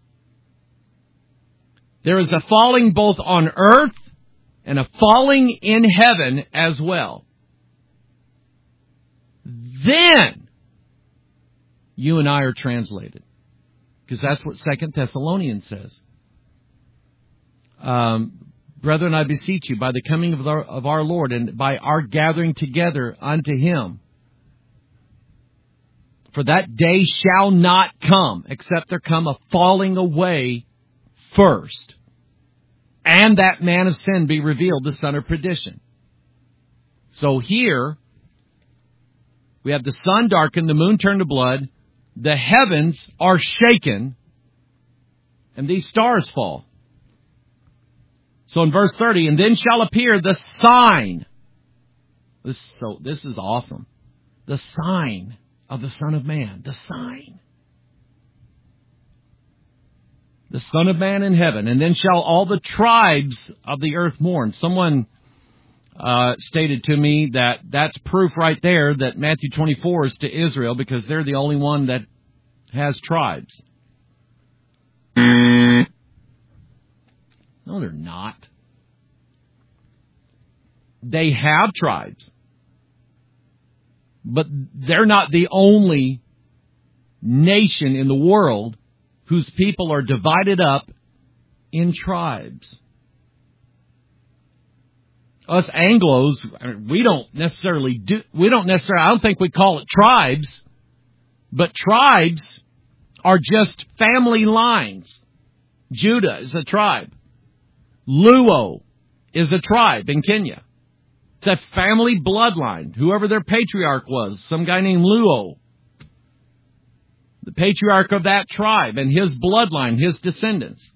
D: There is a falling both on earth and a falling in heaven as well. Then you and I are translated. Because that's what Second Thessalonians says. Um, Brethren, I beseech you, by the coming of our, of our Lord and by our gathering together unto Him, for that day shall not come, except there come a falling away first, and that man of sin be revealed, the son of perdition. So here, we have the sun darkened, the moon turned to blood, the heavens are shaken, and these stars fall. So in verse thirty, and then shall appear the sign. This, so, this is awesome. The sign of the Son of Man. The sign. The Son of Man in heaven. And then shall all the tribes of the earth mourn. Someone uh, stated to me that that's proof right there that Matthew twenty-four is to Israel because they're the only one that has tribes. No, they're not. They have tribes. But they're not the only nation in the world whose people are divided up in tribes. Us Anglos, we don't necessarily do, we don't necessarily, I don't think we call it tribes, but tribes are just family lines. Judah is a tribe. Luo is a tribe in Kenya. It's a family bloodline. Whoever their patriarch was, some guy named Luo. The patriarch of that tribe and his bloodline, his descendants.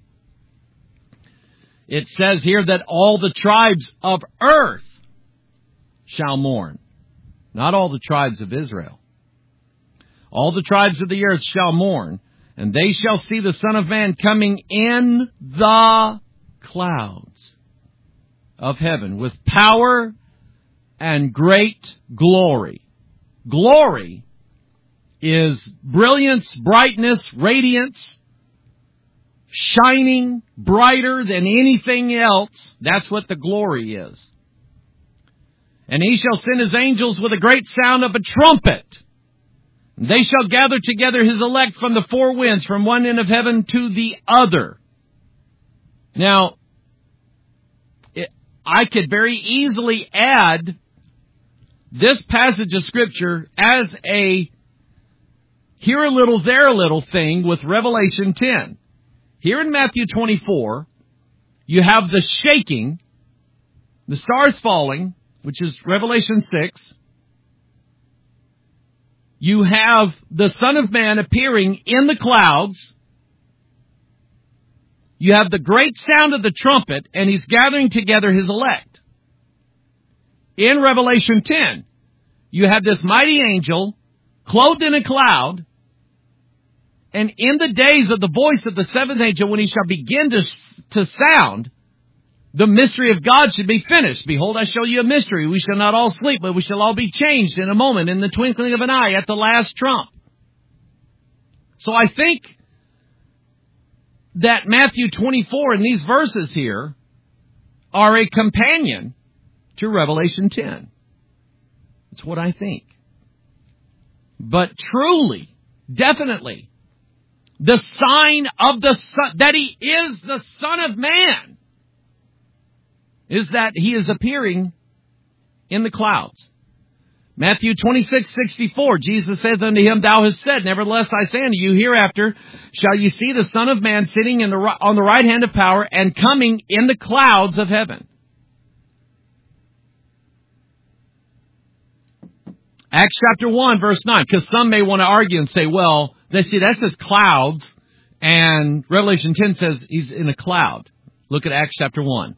D: It says here that all the tribes of earth shall mourn. Not all the tribes of Israel. All the tribes of the earth shall mourn, and they shall see the Son of Man coming in the clouds of heaven with power and great glory. Glory is brilliance, brightness, radiance, shining brighter than anything else. That's what the glory is. And he shall send his angels with a great sound of a trumpet. They shall gather together his elect from the four winds, from one end of heaven to the other. Now, it, I could very easily add this passage of Scripture as a here a little, there a little thing with Revelation ten. Here in Matthew twenty-four, you have the shaking, the stars falling, which is Revelation six. You have the Son of Man appearing in the clouds. You have the great sound of the trumpet, and he's gathering together his elect. In Revelation ten, you have this mighty angel clothed in a cloud, and in the days of the voice of the seventh angel, when he shall begin to, to sound, the mystery of God should be finished. Behold, I show you a mystery. We shall not all sleep, but we shall all be changed in a moment, in the twinkling of an eye, at the last trump. So I think that Matthew twenty-four and these verses here are a companion to Revelation ten. That's what I think. But truly, definitely, the sign of the Son, that He is the Son of Man, is that He is appearing in the clouds. Matthew twenty-six sixty-four, Jesus says unto him, Thou hast said, Nevertheless I say unto you, hereafter shall you see the Son of Man sitting in the, on the right hand of power and coming in the clouds of heaven. Acts chapter one, verse nine, because some may want to argue and say, well, they see that says clouds, and Revelation ten says He's in a cloud. Look at Acts chapter one.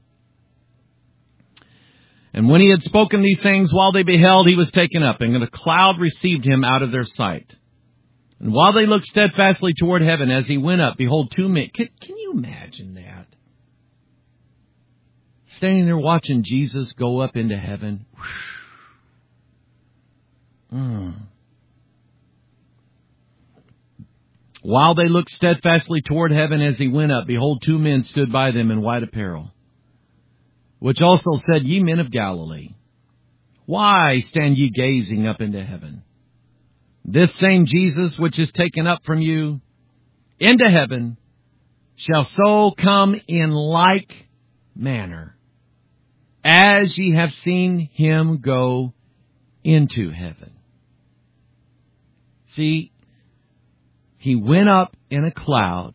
D: And when He had spoken these things, while they beheld, He was taken up, and a cloud received Him out of their sight. And while they looked steadfastly toward heaven, as He went up, behold, two men. Can, can you imagine that? Standing there watching Jesus go up into heaven. Mm. While they looked steadfastly toward heaven as He went up, behold, two men stood by them in white apparel, which also said, Ye men of Galilee, why stand ye gazing up into heaven? This same Jesus which is taken up from you into heaven shall so come in like manner as ye have seen Him go into heaven. See, He went up in a cloud,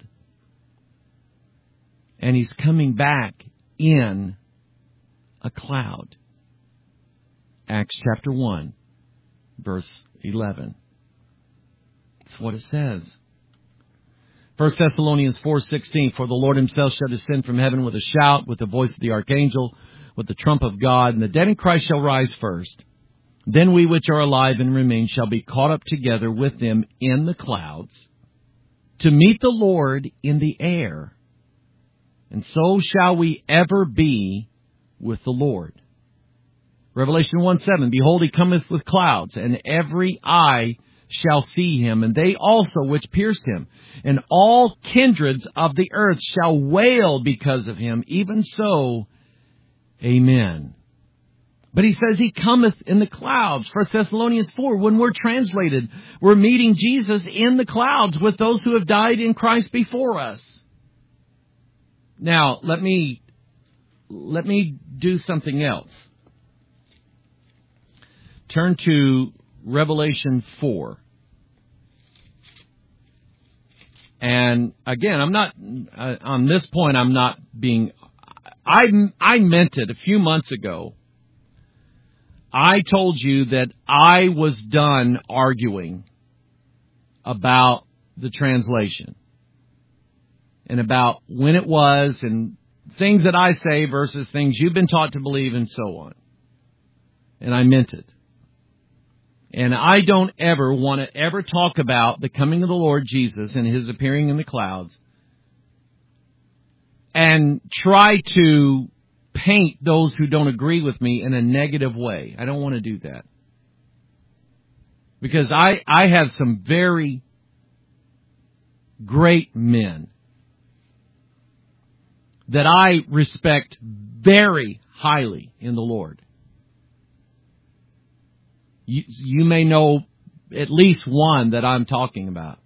D: and He's coming back in a cloud. Acts chapter one, verse eleven. That's what it says. First Thessalonians four sixteen, For the Lord Himself shall descend from heaven with a shout, with the voice of the archangel, with the trump of God, and the dead in Christ shall rise first. Then we which are alive and remain shall be caught up together with them in the clouds, to meet the Lord in the air. And so shall we ever be with the Lord. Revelation one seven, Behold, He cometh with clouds, and every eye shall see Him, and they also which pierced Him. And all kindreds of the earth shall wail because of Him. Even so, amen. But He says He cometh in the clouds. First Thessalonians four, when we're translated, we're meeting Jesus in the clouds with those who have died in Christ before us. Now, let me, let me do something else. Turn to Revelation four. And again, I'm not, uh, on this point, I'm not being, I, I meant it a few months ago. I told you that I was done arguing about the translation and about when it was and things that I say versus things you've been taught to believe and so on. And I meant it. And I don't ever want to ever talk about the coming of the Lord Jesus and His appearing in the clouds and try to paint those who don't agree with me in a negative way. I don't want to do that. Because I, I have some very great men that I respect very highly in the Lord. You, you may know at least one that I'm talking about.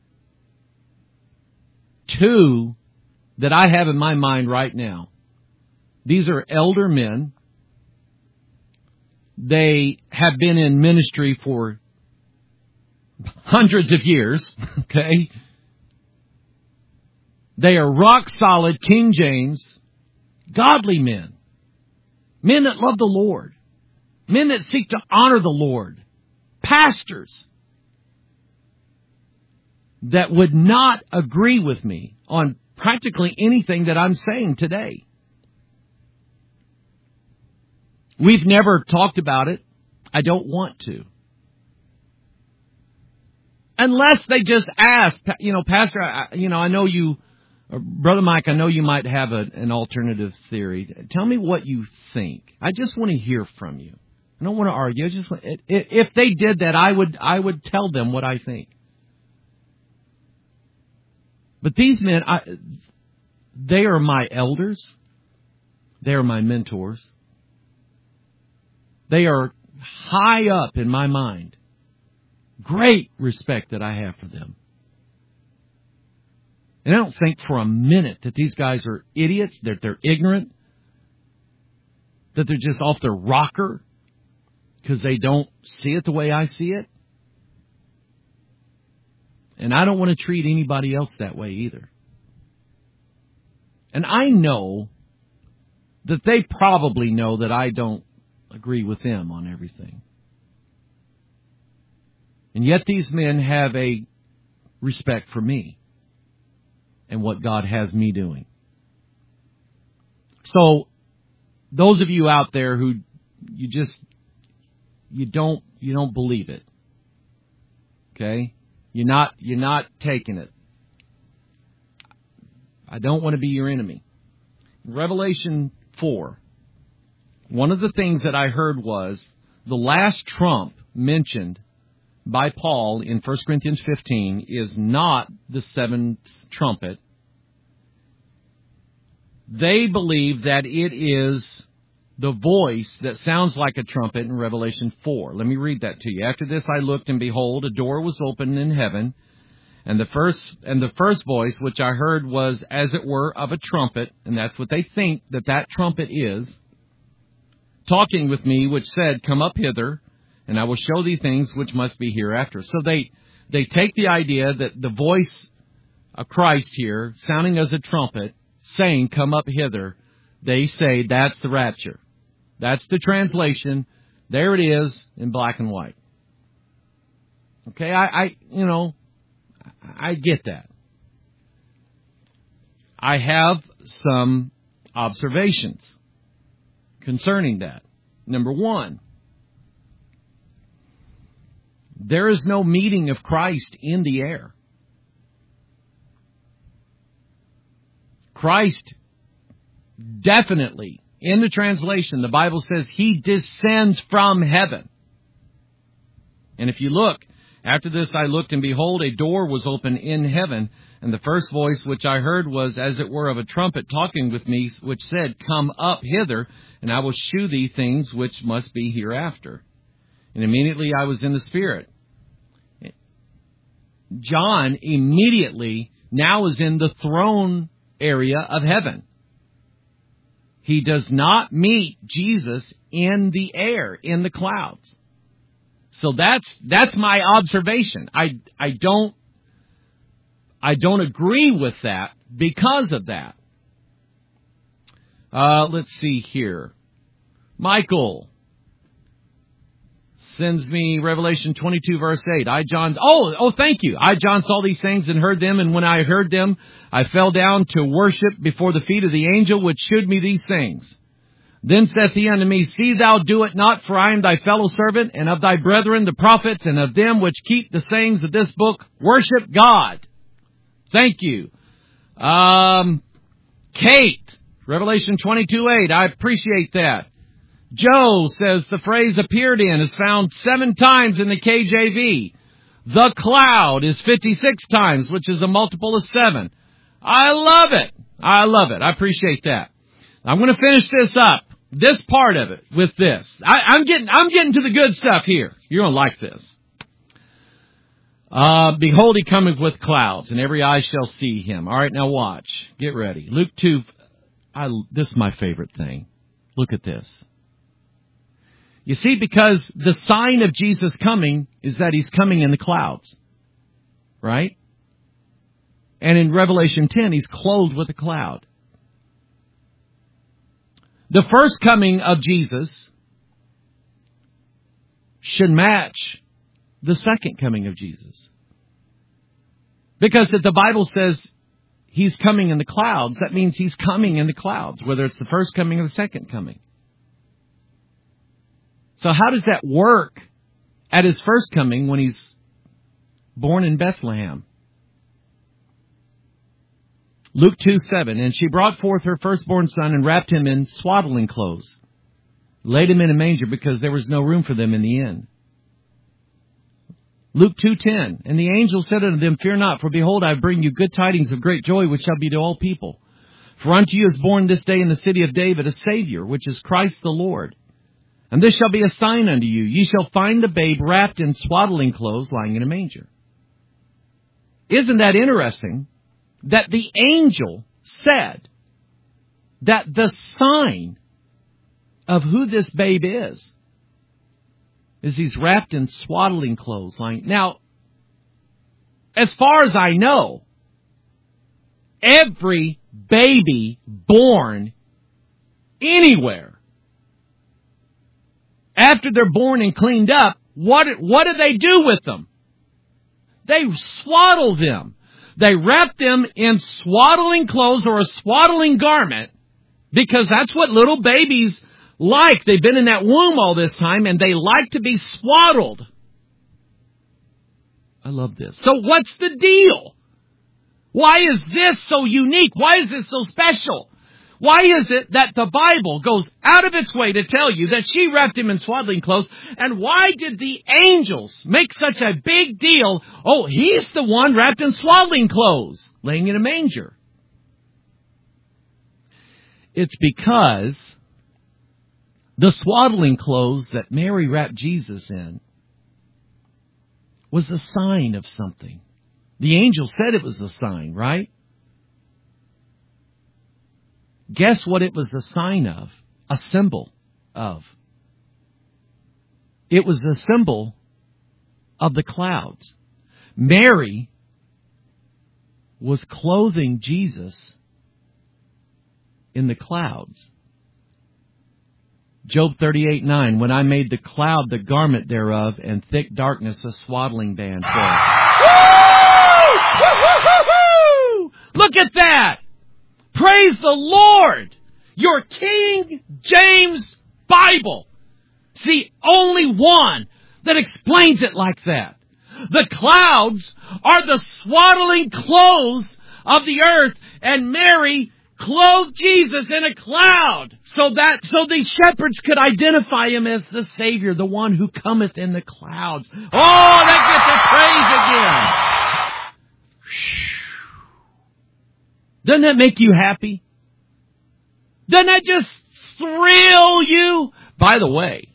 D: Two that I have in my mind right now. These are elder men. They have been in ministry for hundreds of years, okay? They are rock solid King James, godly men. Men that love the Lord. Men that seek to honor the Lord. Pastors that would not agree with me on practically anything that I'm saying today. We've never talked about it. I don't want to. Unless they just ask, you know, Pastor, I, you know, I know you, Brother Mike, I know you might have a, an alternative theory. Tell me what you think. I just want to hear from you. I don't want to argue. I just, if they did that, I would, I would tell them what I think. But these men, I, they are my elders. They are my mentors. They are high up in my mind. Great respect that I have for them. And I don't think for a minute that these guys are idiots, that they're ignorant, that they're just off their rocker because they don't see it the way I see it. And I don't want to treat anybody else that way either. And I know that they probably know that I don't agree with them on everything. And yet these men have a respect for me and what God has me doing. So, those of you out there who you just, you don't, you don't believe it. Okay? You're not, you're not taking it. I don't want to be your enemy. Revelation four. One of the things that I heard was the last trump mentioned by Paul in First Corinthians fifteen is not the seventh trumpet. They believe that it is the voice that sounds like a trumpet in Revelation four. Let me read that to you. After this I looked, and behold, a door was opened in heaven, and the first and the first voice which I heard was as it were of a trumpet, and that's what they think that that trumpet is, talking with me, which said, Come up hither, and I will show thee things which must be hereafter. So they they take the idea that the voice of Christ here, sounding as a trumpet, saying, Come up hither, they say that's the rapture. That's the translation. There it is in black and white. Okay, I, I you know, I get that. I have some observations concerning that. Number one, there is no meeting of Christ in the air. Christ definitely, in the translation, the Bible says He descends from heaven. And if you look, after this I looked, and behold, a door was open in heaven, and the first voice which I heard was as it were of a trumpet talking with me, which said, Come up hither, and I will shew thee things which must be hereafter. And immediately I was in the Spirit. John immediately now is in the throne area of heaven. He does not meet Jesus in the air, in the clouds. So that's that's my observation. I I don't I don't agree with that because of that. Uh, let's see here. Michael sends me Revelation twenty-two, verse eight. I, John, oh, oh, thank you. I, John, saw these things and heard them, and when I heard them, I fell down to worship before the feet of the angel which shewed me these things. Then saith he unto me, See thou do it not, for I am thy fellow servant, and of thy brethren the prophets, and of them which keep the sayings of this book. Worship God. Thank you. Um, Kate, Revelation twenty-two, eight. I appreciate that. Joe says the phrase appeared in is found seven times in the K J V. The cloud is fifty-six times, which is a multiple of seven. I love it. I love it. I appreciate that. I'm going to finish this up, this part of it, with this. I, I'm getting, I'm getting to the good stuff here. You're going to like this. Uh, behold, he cometh with clouds, and every eye shall see him. All right, now watch. Get ready. Luke two. I, this is my favorite thing. Look at this. You see, because the sign of Jesus coming is that He's coming in the clouds. Right? And in Revelation ten, He's clothed with a cloud. The first coming of Jesus should match the second coming of Jesus. Because if the Bible says He's coming in the clouds, that means He's coming in the clouds, whether it's the first coming or the second coming. So how does that work at His first coming when He's born in Bethlehem? Luke two, seven. And she brought forth her firstborn son and wrapped him in swaddling clothes, laid him in a manger because there was no room for them in the inn. Luke two, ten. And the angel said unto them, Fear not, for behold, I bring you good tidings of great joy, which shall be to all people. For unto you is born this day in the city of David a Savior, which is Christ the Lord. And this shall be a sign unto you. Ye shall find the babe wrapped in swaddling clothes, lying in a manger. Isn't that interesting? That the angel said that the sign of who this babe is, is he's wrapped in swaddling clothes, lying. Now, as far as I know, every baby born anywhere, after they're born and cleaned up, what, what do they do with them? They swaddle them. They wrap them in swaddling clothes or a swaddling garment, because that's what little babies like. They've been in that womb all this time, and they like to be swaddled. I love this. So what's the deal? Why is this so unique? Why is this so special? Why is it that the Bible goes out of its way to tell you that she wrapped him in swaddling clothes? And why did the angels make such a big deal? Oh, he's the one wrapped in swaddling clothes, laying in a manger. It's because the swaddling clothes that Mary wrapped Jesus in was a sign of something. The angel said it was a sign, right? Guess what it was a sign of? A symbol of. It was a symbol of the clouds. Mary was clothing Jesus in the clouds. Job thirty-eight nine, when I made the cloud the garment thereof, and thick darkness a swaddling band for it. Look at that! Praise the Lord! Your King James Bible. See, only one that explains it like that. The clouds are the swaddling clothes of the earth, and Mary clothed Jesus in a cloud so that so the shepherds could identify him as the Savior, the one who cometh in the clouds. Oh, that gets a praise again. Doesn't that make you happy? Doesn't that just thrill you? By the way,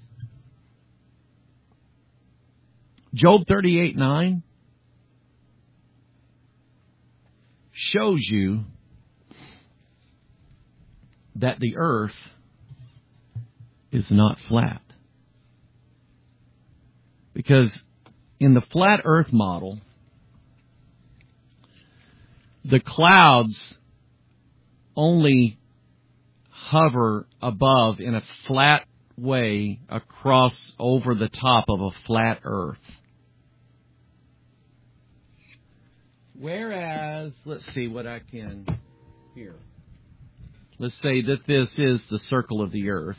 D: Job thirty-eight nine shows you that the earth is not flat. Because in the flat earth model, the clouds only hover above in a flat way across over the top of a flat earth. Whereas, let's see what I can here. Let's say that this is the circle of the earth.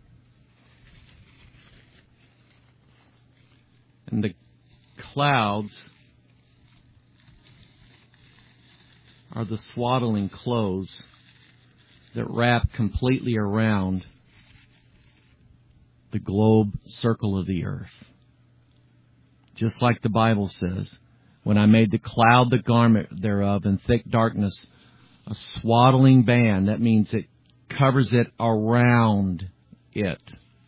D: And the clouds are the swaddling clothes that wrap completely around the globe circle of the earth. Just like the Bible says, when I made the cloud the garment thereof, and thick darkness a swaddling band, that means it covers it around it,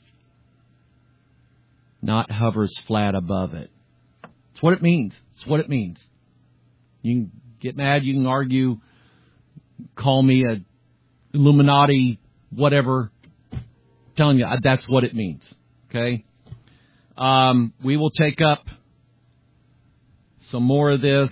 D: not hovers flat above it. That's what it means. It's what it means. You can get mad, you can argue, call me a Illuminati, whatever. I'm telling you, that's what it means. Okay? Um, we will take up some more of this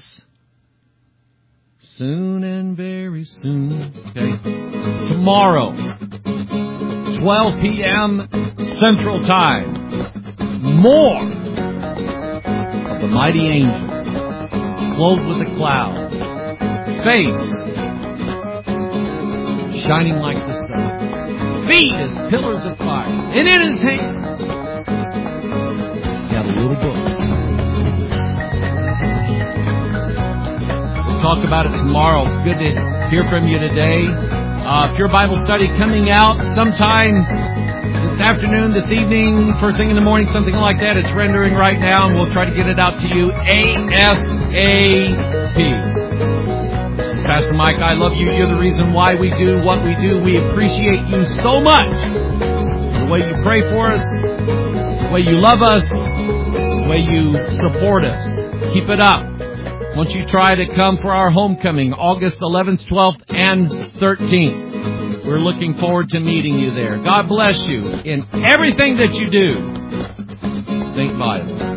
D: soon and very soon. Okay? Tomorrow, twelve p.m. Central Time. More of the mighty angel, clothed with a cloud, face shining like the sun, feet as pillars of fire, and in his hand he had a little book. We'll talk about it tomorrow. It's good to hear from you today. Uh, Pure Bible Study coming out sometime this afternoon, this evening, first thing in the morning, something like that. It's rendering right now, and we'll try to get it out to you ASAP. Pastor Mike, I love you. You're the reason why we do what we do. We appreciate you so much. The way you pray for us, the way you love us, the way you support us. Keep it up. Once you try to come for our homecoming, August eleventh, twelfth, and thirteenth. We're looking forward to meeting you there. God bless you in everything that you do. Think Bible.